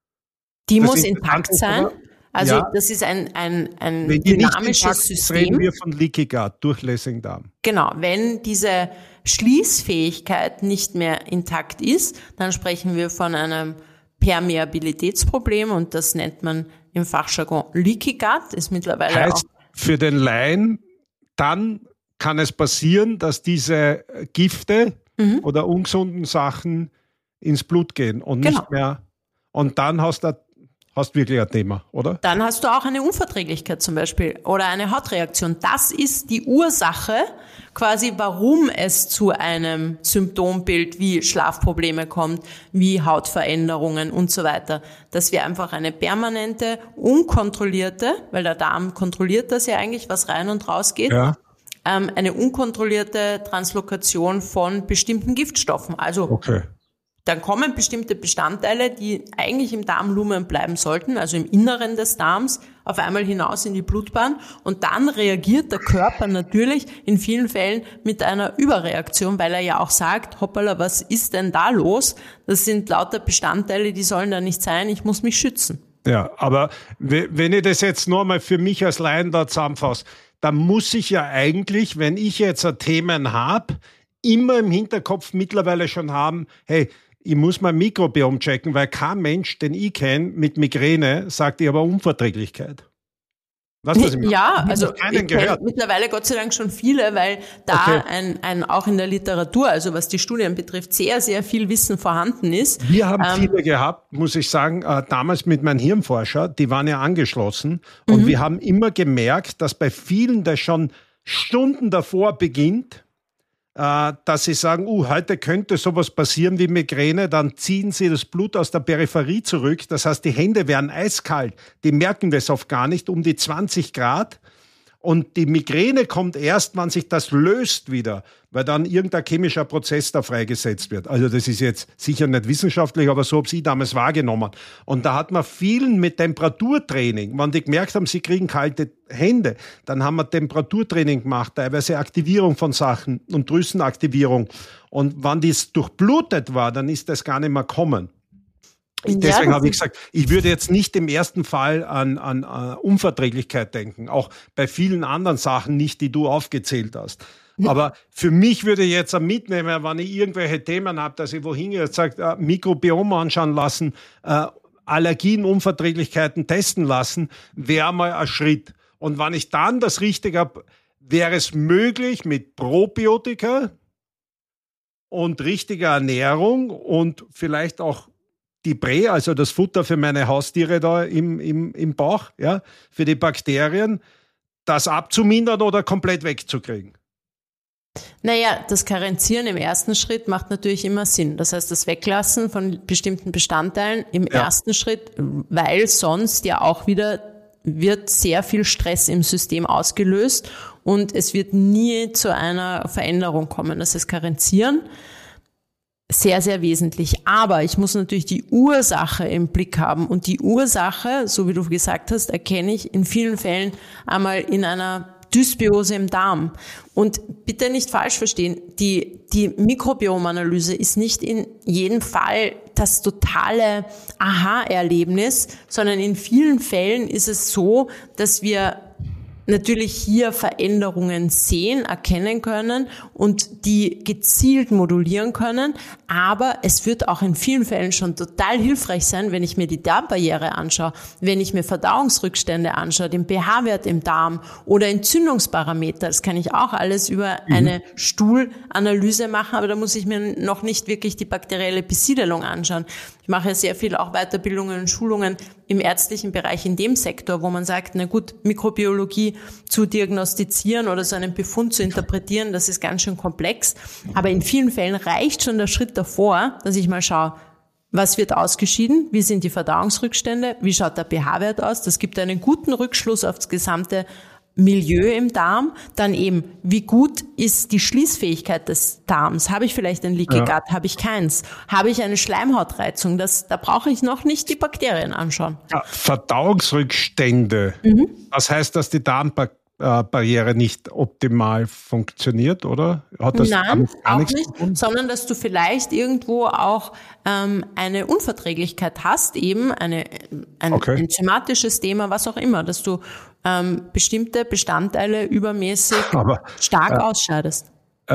Speaker 2: Die muss intakt sein.
Speaker 3: Oder?
Speaker 2: Also
Speaker 3: ja.
Speaker 2: Das ist ein
Speaker 3: wenn die
Speaker 2: dynamisches
Speaker 3: nicht
Speaker 2: System.
Speaker 3: Reden wir von Leaky Gut, durchlässigen Darm.
Speaker 2: Genau, wenn diese Schließfähigkeit nicht mehr intakt ist, dann sprechen wir von einem Permeabilitätsproblem und das nennt man im Fachjargon Leaky Gut, ist mittlerweile
Speaker 3: heißt,
Speaker 2: auch
Speaker 3: für den Laien, dann kann es passieren, dass diese Gifte oder ungesunden Sachen ins Blut gehen und nicht mehr. Und dann hast du wirklich ein Thema, oder?
Speaker 2: Dann hast du auch eine Unverträglichkeit zum Beispiel oder eine Hautreaktion. Das ist die Ursache, quasi warum es zu einem Symptombild wie Schlafprobleme kommt, wie Hautveränderungen und so weiter. Dass wir einfach eine permanente, unkontrollierte, weil der Darm kontrolliert das ja eigentlich, was rein und raus geht, eine unkontrollierte Translokation von bestimmten Giftstoffen. Also dann kommen bestimmte Bestandteile, die eigentlich im Darmlumen bleiben sollten, also im Inneren des Darms, auf einmal hinaus in die Blutbahn. Und dann reagiert der Körper natürlich in vielen Fällen mit einer Überreaktion, weil er ja auch sagt, hoppala, was ist denn da los? Das sind lauter Bestandteile, die sollen da nicht sein, ich muss mich schützen.
Speaker 3: Ja, aber wenn ich das jetzt nur mal für mich als Laien da zusammenfasse, dann muss ich ja eigentlich, wenn ich jetzt ein Themen habe, immer im Hinterkopf mittlerweile schon haben, hey, ich muss mein Mikrobiom checken, weil kein Mensch, den ich kenne, mit Migräne sagt, ich habe eine Unverträglichkeit. Weißt du, was ich meine?
Speaker 2: Ja, also
Speaker 3: ich kenne
Speaker 2: mittlerweile Gott sei Dank schon viele, weil da auch in der Literatur, also was die Studien betrifft, sehr, sehr viel Wissen vorhanden ist.
Speaker 3: Wir haben viele gehabt, muss ich sagen, damals mit meinem Hirnforscher, die waren ja angeschlossen und wir haben immer gemerkt, dass bei vielen das schon Stunden davor beginnt, dass sie sagen, heute könnte sowas passieren wie Migräne, dann ziehen sie das Blut aus der Peripherie zurück. Das heißt, die Hände werden eiskalt. Die merken das oft gar nicht, um die 20 Grad. Und die Migräne kommt erst, wenn sich das löst wieder, weil dann irgendein chemischer Prozess da freigesetzt wird. Also das ist jetzt sicher nicht wissenschaftlich, aber so habe ich damals wahrgenommen. Und da hat man vielen mit Temperaturtraining, wenn die gemerkt haben, sie kriegen kalte Hände, dann haben wir Temperaturtraining gemacht, teilweise Aktivierung von Sachen und Drüsenaktivierung. Und wenn das durchblutet war, dann ist das gar nicht mehr kommen. Deswegen habe ich gesagt, ich würde jetzt nicht im ersten Fall an Unverträglichkeit denken, auch bei vielen anderen Sachen nicht, die du aufgezählt hast. Aber für mich würde ich jetzt mitnehmen, wenn ich irgendwelche Themen habe, dass ich wohin jetzt sage, Mikrobiom anschauen lassen, Allergien, Unverträglichkeiten testen lassen, wäre mal ein Schritt. Und wenn ich dann das Richtige habe, wäre es möglich, mit Probiotika und richtiger Ernährung und vielleicht auch die also das Futter für meine Haustiere da im Bauch, ja, für die Bakterien, das abzumindern oder komplett wegzukriegen?
Speaker 2: Naja, das Karenzieren im ersten Schritt macht natürlich immer Sinn. Das heißt, das Weglassen von bestimmten Bestandteilen im ersten Schritt, weil sonst ja auch wieder wird sehr viel Stress im System ausgelöst und es wird nie zu einer Veränderung kommen. Das heißt, Karenzieren sehr, sehr wesentlich. Aber ich muss natürlich die Ursache im Blick haben. Und die Ursache, so wie du gesagt hast, erkenne ich in vielen Fällen einmal in einer Dysbiose im Darm. Und bitte nicht falsch verstehen, die Mikrobiomanalyse ist nicht in jedem Fall das totale Aha-Erlebnis, sondern in vielen Fällen ist es so, dass wir natürlich hier Veränderungen sehen, erkennen können und die gezielt modulieren können. Aber es wird auch in vielen Fällen schon total hilfreich sein, wenn ich mir die Darmbarriere anschaue, wenn ich mir Verdauungsrückstände anschaue, den pH-Wert im Darm oder Entzündungsparameter. Das kann ich auch alles über eine Stuhlanalyse machen, aber da muss ich mir noch nicht wirklich die bakterielle Besiedelung anschauen. Ich mache ja sehr viel auch Weiterbildungen und Schulungen im ärztlichen Bereich in dem Sektor, wo man sagt, na gut, Mikrobiologie zu diagnostizieren oder so einen Befund zu interpretieren, das ist ganz schön komplex. Aber in vielen Fällen reicht schon der Schritt davor, dass ich mal schaue, was wird ausgeschieden, wie sind die Verdauungsrückstände, wie schaut der pH-Wert aus. Das gibt einen guten Rückschluss auf das gesamte Milieu im Darm, dann eben, wie gut ist die Schließfähigkeit des Darms? Habe ich vielleicht ein Leaky Gut? Habe ich keins? Habe ich eine Schleimhautreizung? Da brauche ich noch nicht die Bakterien anschauen. Ja,
Speaker 3: Verdauungsrückstände. Das heißt, dass die Darmbarriere nicht optimal funktioniert, oder? Hat das
Speaker 2: Nein,
Speaker 3: gar
Speaker 2: auch
Speaker 3: nichts
Speaker 2: nicht,
Speaker 3: zu tun?
Speaker 2: sondern dass du vielleicht irgendwo auch eine Unverträglichkeit hast, eben ein enzymatisches Thema, was auch immer, dass du bestimmte Bestandteile übermäßig stark ausscheidest.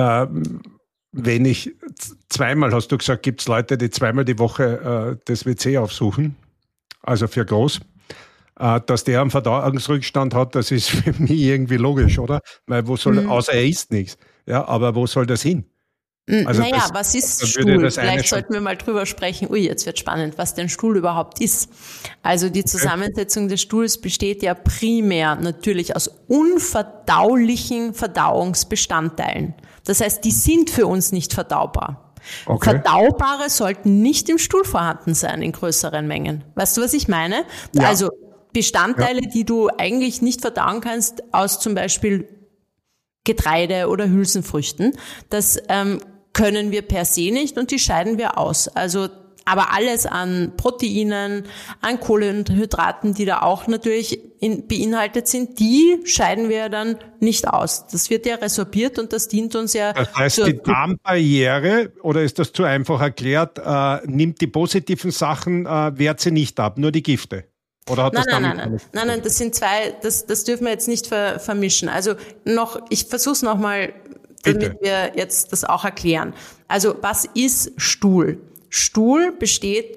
Speaker 3: Wenn ich zweimal, hast du gesagt, gibt es Leute, die zweimal die Woche das WC aufsuchen, also für groß, dass der einen Verdauungsrückstand hat, das ist für mich irgendwie logisch, oder? Weil außer er isst nichts. Ja, aber wo soll das hin?
Speaker 2: Also was ist Stuhl? Vielleicht sollten wir mal drüber sprechen. Jetzt wird spannend, was denn Stuhl überhaupt ist. Also die Zusammensetzung des Stuhls besteht ja primär natürlich aus unverdaulichen Verdauungsbestandteilen. Das heißt, die sind für uns nicht verdaubar. Okay. Verdaubare sollten nicht im Stuhl vorhanden sein in größeren Mengen. Weißt du, was ich meine? Ja. Also Bestandteile, die du eigentlich nicht verdauen kannst aus zum Beispiel Getreide oder Hülsenfrüchten, das können wir per se nicht und die scheiden wir aus. Also, aber alles an Proteinen, an Kohlenhydraten, die da auch natürlich beinhaltet sind, die scheiden wir dann nicht aus. Das wird ja resorbiert und das dient uns ja.
Speaker 3: Das heißt, die Darmbarriere, oder ist das zu einfach erklärt, nimmt die positiven Sachen, wehrt sie nicht ab, nur die Gifte? Oder hat
Speaker 2: Nein, das sind zwei, das dürfen wir jetzt nicht vermischen. Also ich versuche es nochmal, damit wir jetzt das auch erklären. Also was ist Stuhl? Stuhl besteht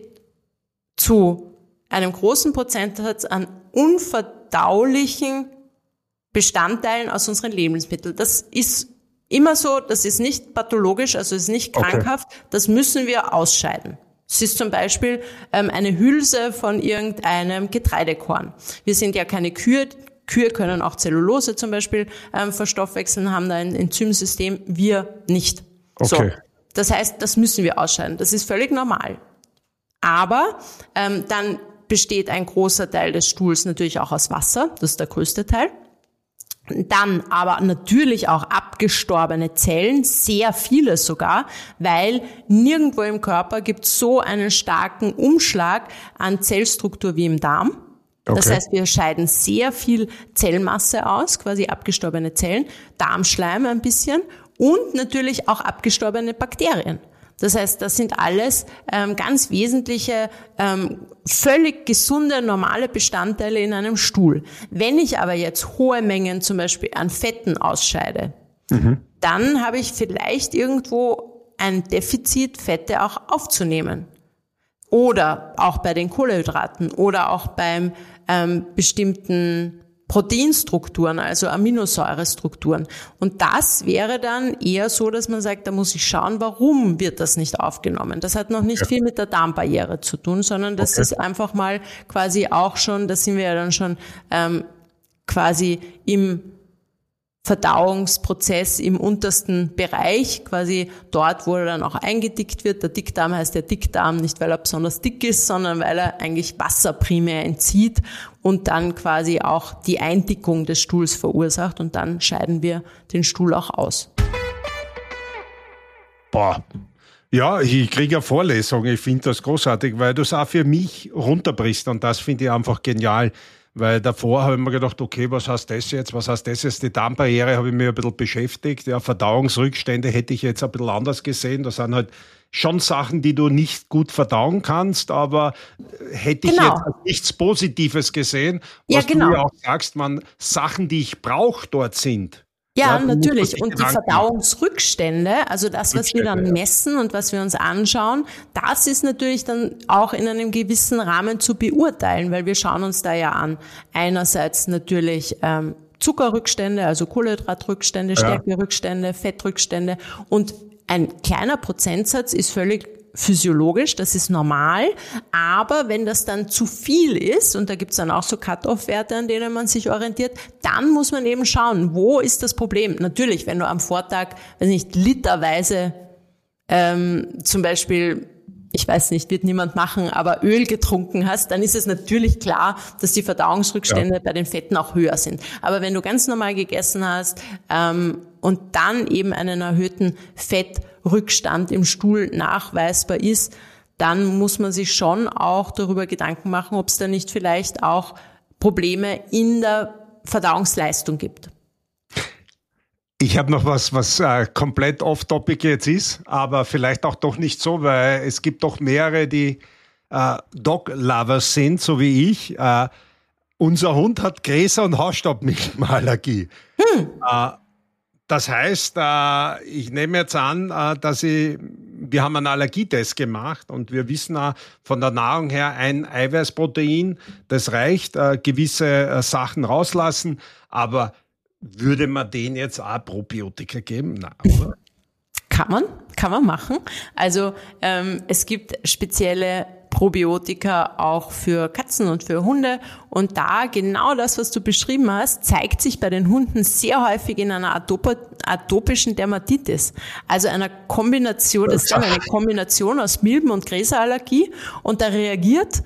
Speaker 2: zu einem großen Prozentsatz an unverdaulichen Bestandteilen aus unseren Lebensmitteln. Das ist immer so, das ist nicht pathologisch, also ist nicht krankhaft, das müssen wir ausscheiden. Es ist zum Beispiel eine Hülse von irgendeinem Getreidekorn. Wir sind ja keine Kühe. Kühe können auch Zellulose zum Beispiel verstoffwechseln, haben da ein Enzymsystem. Wir nicht. Okay. So. Das heißt, das müssen wir ausscheiden. Das ist völlig normal. Aber dann besteht ein großer Teil des Stuhls natürlich auch aus Wasser. Das ist der größte Teil. Dann aber natürlich auch abgestorbene Zellen, sehr viele sogar, weil nirgendwo im Körper gibt es so einen starken Umschlag an Zellstruktur wie im Darm. Das heißt, wir scheiden sehr viel Zellmasse aus, quasi abgestorbene Zellen, Darmschleim ein bisschen und natürlich auch abgestorbene Bakterien. Das heißt, das sind alles ganz wesentliche, völlig gesunde, normale Bestandteile in einem Stuhl. Wenn ich aber jetzt hohe Mengen zum Beispiel an Fetten ausscheide, dann habe ich vielleicht irgendwo ein Defizit, Fette auch aufzunehmen. Oder auch bei den Kohlenhydraten oder auch beim bestimmten Proteinstrukturen, also Aminosäurestrukturen. Und das wäre dann eher so, dass man sagt, da muss ich schauen, warum wird das nicht aufgenommen. Das hat noch nicht viel mit der Darmbarriere zu tun, sondern das ist einfach mal quasi auch schon, da sind wir ja dann schon quasi im Verdauungsprozess im untersten Bereich, quasi dort, wo er dann auch eingedickt wird. Der Dickdarm heißt ja Dickdarm, nicht weil er besonders dick ist, sondern weil er eigentlich Wasser primär entzieht und dann quasi auch die Eindickung des Stuhls verursacht und dann scheiden wir den Stuhl auch aus.
Speaker 3: Boah. Ja, ich kriege eine Vorlesung. Ich finde das großartig, weil du es auch für mich runterbrichst und das finde ich einfach genial. Weil davor habe ich mir gedacht, okay, was heißt das jetzt? Was heißt das jetzt? Die Darmbarriere habe ich mir ein bisschen beschäftigt. Ja, Verdauungsrückstände hätte ich jetzt ein bisschen anders gesehen. Das sind halt schon Sachen, die du nicht gut verdauen kannst, aber hätte ich jetzt nichts Positives gesehen. Was du ja auch sagst, Sachen, die ich brauche, dort sind.
Speaker 2: Ja, natürlich. Und die Verdauungsrückstände, also das, was wir dann messen und was wir uns anschauen, das ist natürlich dann auch in einem gewissen Rahmen zu beurteilen, weil wir schauen uns da ja an. Einerseits natürlich Zuckerrückstände, also Kohlenhydratrückstände, Stärkerückstände, Fettrückstände und ein kleiner Prozentsatz ist völlig physiologisch, das ist normal, aber wenn das dann zu viel ist, und da gibt's dann auch so Cut-off-Werte, an denen man sich orientiert, dann muss man eben schauen, wo ist das Problem? Natürlich, wenn du am Vortag, weiß nicht, literweise zum Beispiel, ich weiß nicht, wird niemand machen, aber Öl getrunken hast, dann ist es natürlich klar, dass die Verdauungsrückstände bei den Fetten auch höher sind. Aber wenn du ganz normal gegessen hast und dann eben einen erhöhten Fettrückstand im Stuhl nachweisbar ist, dann muss man sich schon auch darüber Gedanken machen, ob es da nicht vielleicht auch Probleme in der Verdauungsleistung gibt.
Speaker 3: Ich habe noch was komplett off-topic jetzt ist, aber vielleicht auch doch nicht so, weil es gibt doch mehrere, die Dog-Lovers sind, so wie ich. Unser Hund hat Gräser- und Hausstaubmilbenallergie. Das heißt, ich nehme jetzt an, wir haben einen Allergietest gemacht und wir wissen von der Nahrung her, ein Eiweißprotein, das reicht, gewisse Sachen rauslassen, aber würde man denen jetzt auch Probiotika geben? Nein, oder?
Speaker 2: Kann man machen. Also es gibt spezielle Probiotika auch für Katzen und für Hunde. Und da genau das, was du beschrieben hast, zeigt sich bei den Hunden sehr häufig in einer atopischen Dermatitis. Also einer Kombination, das ist dann eine Kombination aus Milben- und Gräserallergie. Und da reagiert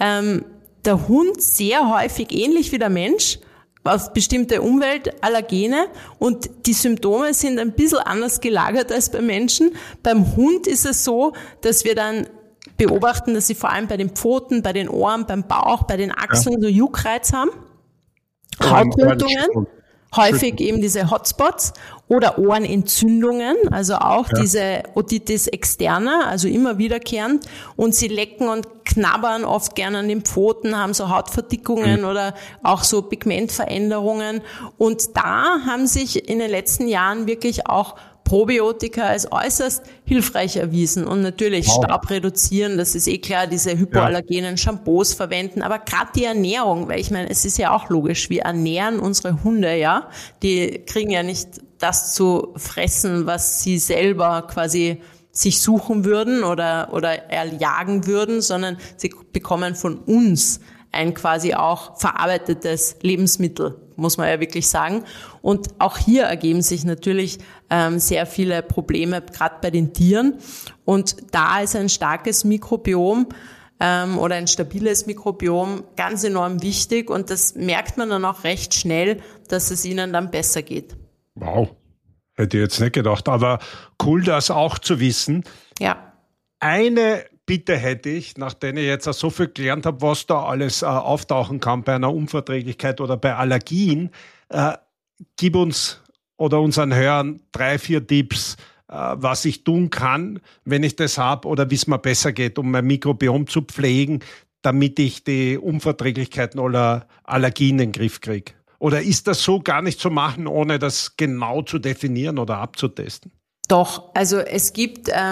Speaker 2: der Hund sehr häufig ähnlich wie der Mensch auf bestimmte Umweltallergene und die Symptome sind ein bisschen anders gelagert als beim Menschen. Beim Hund ist es so, dass wir dann beobachten, dass sie vor allem bei den Pfoten, bei den Ohren, beim Bauch, bei den Achseln so Juckreiz haben, Hautrötungen, häufig eben diese Hotspots oder Ohrenentzündungen, also auch diese Otitis externa, also immer wiederkehrend und sie lecken und knabbern oft gerne an den Pfoten, haben so Hautverdickungen oder auch so Pigmentveränderungen und da haben sich in den letzten Jahren wirklich auch Probiotika als äußerst hilfreich erwiesen und natürlich Staub reduzieren, das ist eh klar, diese hypoallergenen Shampoos verwenden, aber gerade die Ernährung, weil ich meine, es ist ja auch logisch, wir ernähren unsere Hunde, ja, die kriegen ja nicht das zu fressen, was sie selber quasi sich suchen würden oder erjagen würden, sondern sie bekommen von uns ein quasi auch verarbeitetes Lebensmittel, muss man ja wirklich sagen. Und auch hier ergeben sich natürlich sehr viele Probleme, gerade bei den Tieren. Und da ist ein starkes Mikrobiom oder ein stabiles Mikrobiom ganz enorm wichtig. Und das merkt man dann auch recht schnell, dass es ihnen dann besser geht.
Speaker 3: Wow, hätte ich jetzt nicht gedacht. Aber cool, das auch zu wissen.
Speaker 2: Ja.
Speaker 3: Eine Bitte hätte ich, nachdem ich jetzt so viel gelernt habe, was da alles auftauchen kann bei einer Unverträglichkeit oder bei Allergien, gib uns oder unseren Hörern 3, 4 Tipps, was ich tun kann, wenn ich das habe oder wie es mir besser geht, um mein Mikrobiom zu pflegen, damit ich die Unverträglichkeiten oder Allergien in den Griff kriege. Oder ist das so gar nicht zu machen, ohne das genau zu definieren oder abzutesten?
Speaker 2: Doch, also es gibt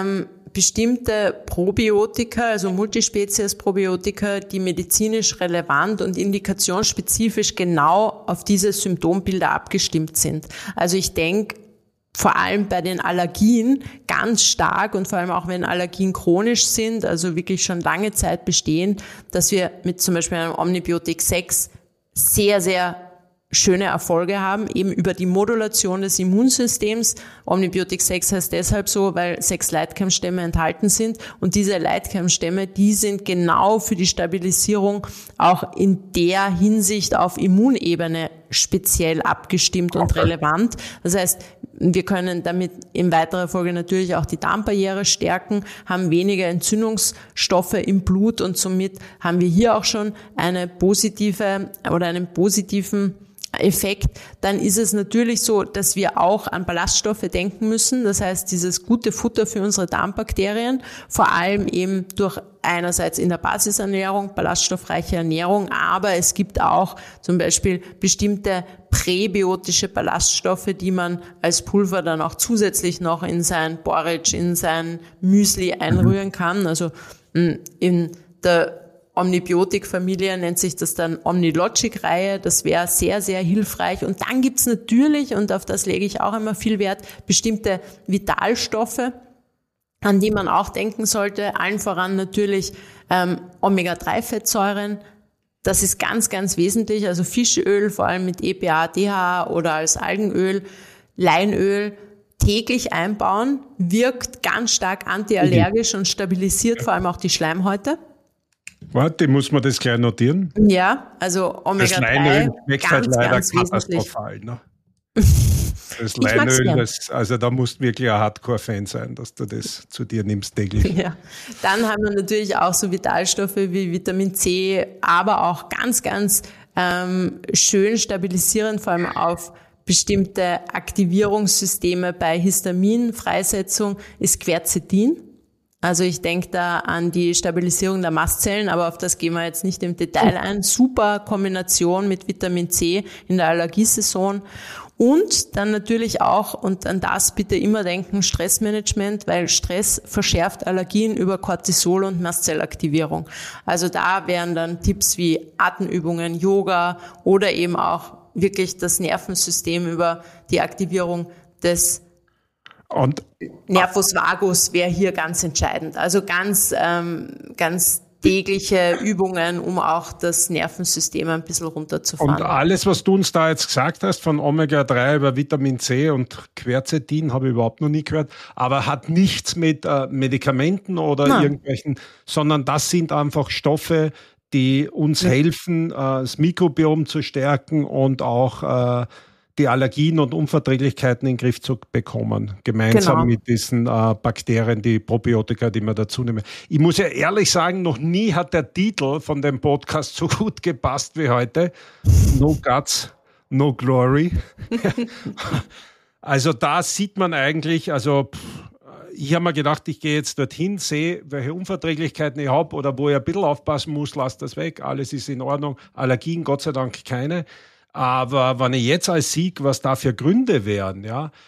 Speaker 2: bestimmte Probiotika, also Multispezies-Probiotika, die medizinisch relevant und indikationsspezifisch genau auf diese Symptombilder abgestimmt sind. Also ich denke, vor allem bei den Allergien ganz stark und vor allem auch wenn Allergien chronisch sind, also wirklich schon lange Zeit bestehen, dass wir mit zum Beispiel einem Omnibiotik 6 sehr, sehr schöne Erfolge haben, eben über die Modulation des Immunsystems. Omnibiotik 6 heißt deshalb so, weil 6 Leitkeimstämme enthalten sind und diese Leitkeimstämme, die sind genau für die Stabilisierung auch in der Hinsicht auf Immunebene speziell abgestimmt und relevant. Das heißt, wir können damit in weiterer Folge natürlich auch die Darmbarriere stärken, haben weniger Entzündungsstoffe im Blut und somit haben wir hier auch schon einen positiven Effekt. Dann ist es natürlich so, dass wir auch an Ballaststoffe denken müssen. Das heißt, dieses gute Futter für unsere Darmbakterien, vor allem eben durch einerseits in der Basisernährung, ballaststoffreiche Ernährung, aber es gibt auch zum Beispiel bestimmte präbiotische Ballaststoffe, die man als Pulver dann auch zusätzlich noch in sein Porridge, in sein Müsli einrühren kann. Also in der Omnibiotik-Familie nennt sich das dann Omnilogic-Reihe. Das wäre sehr, sehr hilfreich. Und dann gibt's natürlich, und auf das lege ich auch immer viel Wert, bestimmte Vitalstoffe, an die man auch denken sollte. Allen voran natürlich Omega-3-Fettsäuren. Das ist ganz, ganz wesentlich. Also Fischöl, vor allem mit EPA, DHA oder als Algenöl, Leinöl, täglich einbauen, wirkt ganz stark antiallergisch und stabilisiert vor allem auch die Schleimhäute.
Speaker 3: Warte, muss man das gleich notieren?
Speaker 2: Ja, also Omega-3,
Speaker 3: das Leinöl schmeckt halt leider
Speaker 2: ganz
Speaker 3: katastrophal. Ne? Das Leinöl, also da musst du wirklich ein Hardcore-Fan sein, dass du das zu dir nimmst täglich.
Speaker 2: Ja. Dann haben wir natürlich auch so Vitalstoffe wie Vitamin C, aber auch ganz, ganz schön stabilisierend, vor allem auf bestimmte Aktivierungssysteme bei Histaminfreisetzung ist Quercetin. Also ich denke da an die Stabilisierung der Mastzellen, aber auf das gehen wir jetzt nicht im Detail ein. Super Kombination mit Vitamin C in der Allergiesaison. Und dann natürlich auch, und an das bitte immer denken, Stressmanagement, weil Stress verschärft Allergien über Cortisol und Mastzellaktivierung. Also da wären dann Tipps wie Atemübungen, Yoga oder eben auch wirklich das Nervensystem über die Aktivierung des Nervus vagus wäre hier ganz entscheidend. Also ganz tägliche Übungen, um auch das Nervensystem ein bisschen runterzufahren.
Speaker 3: Und alles, was du uns da jetzt gesagt hast, von Omega-3 über Vitamin C und Quercetin, habe ich überhaupt noch nie gehört, aber hat nichts mit Medikamenten oder irgendwelchen, sondern das sind einfach Stoffe, die uns helfen, das Mikrobiom zu stärken und auch die Allergien und Unverträglichkeiten in den Griff zu bekommen, gemeinsam mit diesen Bakterien, die Probiotika, die wir dazu nehmen. Ich muss ja ehrlich sagen, noch nie hat der Titel von dem Podcast so gut gepasst wie heute. No Guts, no Glory. Also da sieht man eigentlich, ich habe mir gedacht, ich gehe jetzt dorthin, sehe, welche Unverträglichkeiten ich habe oder wo ich ein bisschen aufpassen muss, lasse das weg, alles ist in Ordnung. Allergien, Gott sei Dank keine. Aber wenn ich jetzt als Sieg, was da für Gründe wären,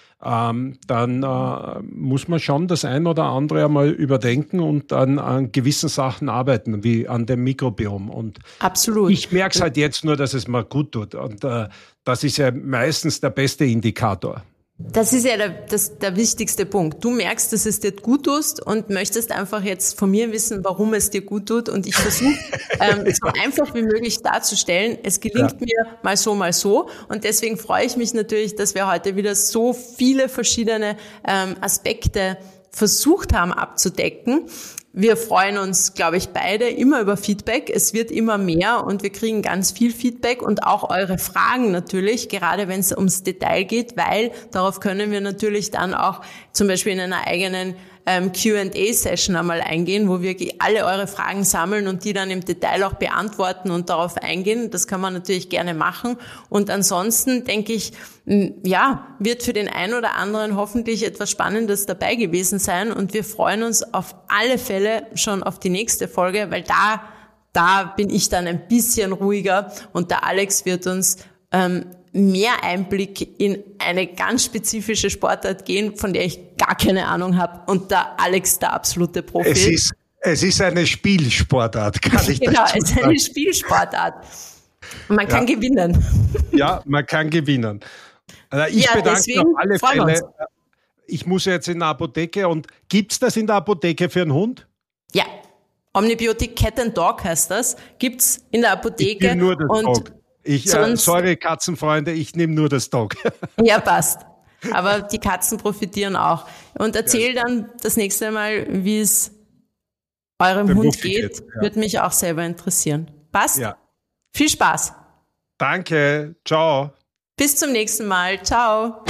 Speaker 3: dann muss man schon das ein oder andere einmal überdenken und dann an gewissen Sachen arbeiten, wie an dem Mikrobiom. Und
Speaker 2: absolut.
Speaker 3: Ich merke es halt jetzt nur, dass es mir gut tut. Und das ist ja meistens der beste Indikator.
Speaker 2: Das ist ja der wichtigste Punkt. Du merkst, dass es dir gut tut und möchtest einfach jetzt von mir wissen, warum es dir gut tut. Und ich versuche, so einfach wie möglich darzustellen. Es gelingt mir mal so. Und deswegen freue ich mich natürlich, dass wir heute wieder so viele verschiedene Aspekte versucht haben abzudecken. Wir freuen uns, glaube ich, beide immer über Feedback. Es wird immer mehr und wir kriegen ganz viel Feedback und auch eure Fragen natürlich, gerade wenn es ums Detail geht, weil darauf können wir natürlich dann auch zum Beispiel in einer eigenen Q&A-Session einmal eingehen, wo wir alle eure Fragen sammeln und die dann im Detail auch beantworten und darauf eingehen. Das kann man natürlich gerne machen. Und ansonsten denke ich, wird für den einen oder anderen hoffentlich etwas Spannendes dabei gewesen sein. Und wir freuen uns auf alle Fälle schon auf die nächste Folge, weil da bin ich dann ein bisschen ruhiger und der Alex wird uns mehr Einblick in eine ganz spezifische Sportart gehen, von der ich gar keine Ahnung habe und da Alex der absolute Profi ist.
Speaker 3: Es ist eine Spielsportart, kann ich
Speaker 2: genau,
Speaker 3: dazu sagen.
Speaker 2: es ist eine Spielsportart. Und man kann gewinnen.
Speaker 3: Ja, man kann gewinnen. Ich bedanke mich auf alle Fälle. Ich muss jetzt in der Apotheke und gibt's das in der Apotheke für einen Hund?
Speaker 2: Ja. Omnibiotic Cat and Dog heißt das. Gibt's in der Apotheke.
Speaker 3: Ich nehme nur das Dog. Sorry, Katzenfreunde, ich nehme nur das Dog.
Speaker 2: Ja, passt. Aber die Katzen profitieren auch. Und erzähl dann das nächste Mal, wie es eurem Hund geht. Würde mich auch selber interessieren. Passt?
Speaker 3: Ja.
Speaker 2: Viel Spaß.
Speaker 3: Danke. Ciao.
Speaker 2: Bis zum nächsten Mal. Ciao.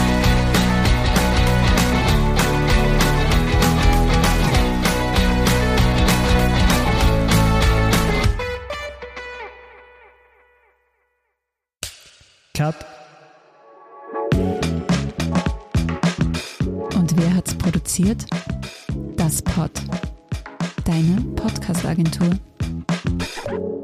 Speaker 1: Cut.
Speaker 4: Und wer hat's produziert? Das Pod. Deine Podcast-Agentur.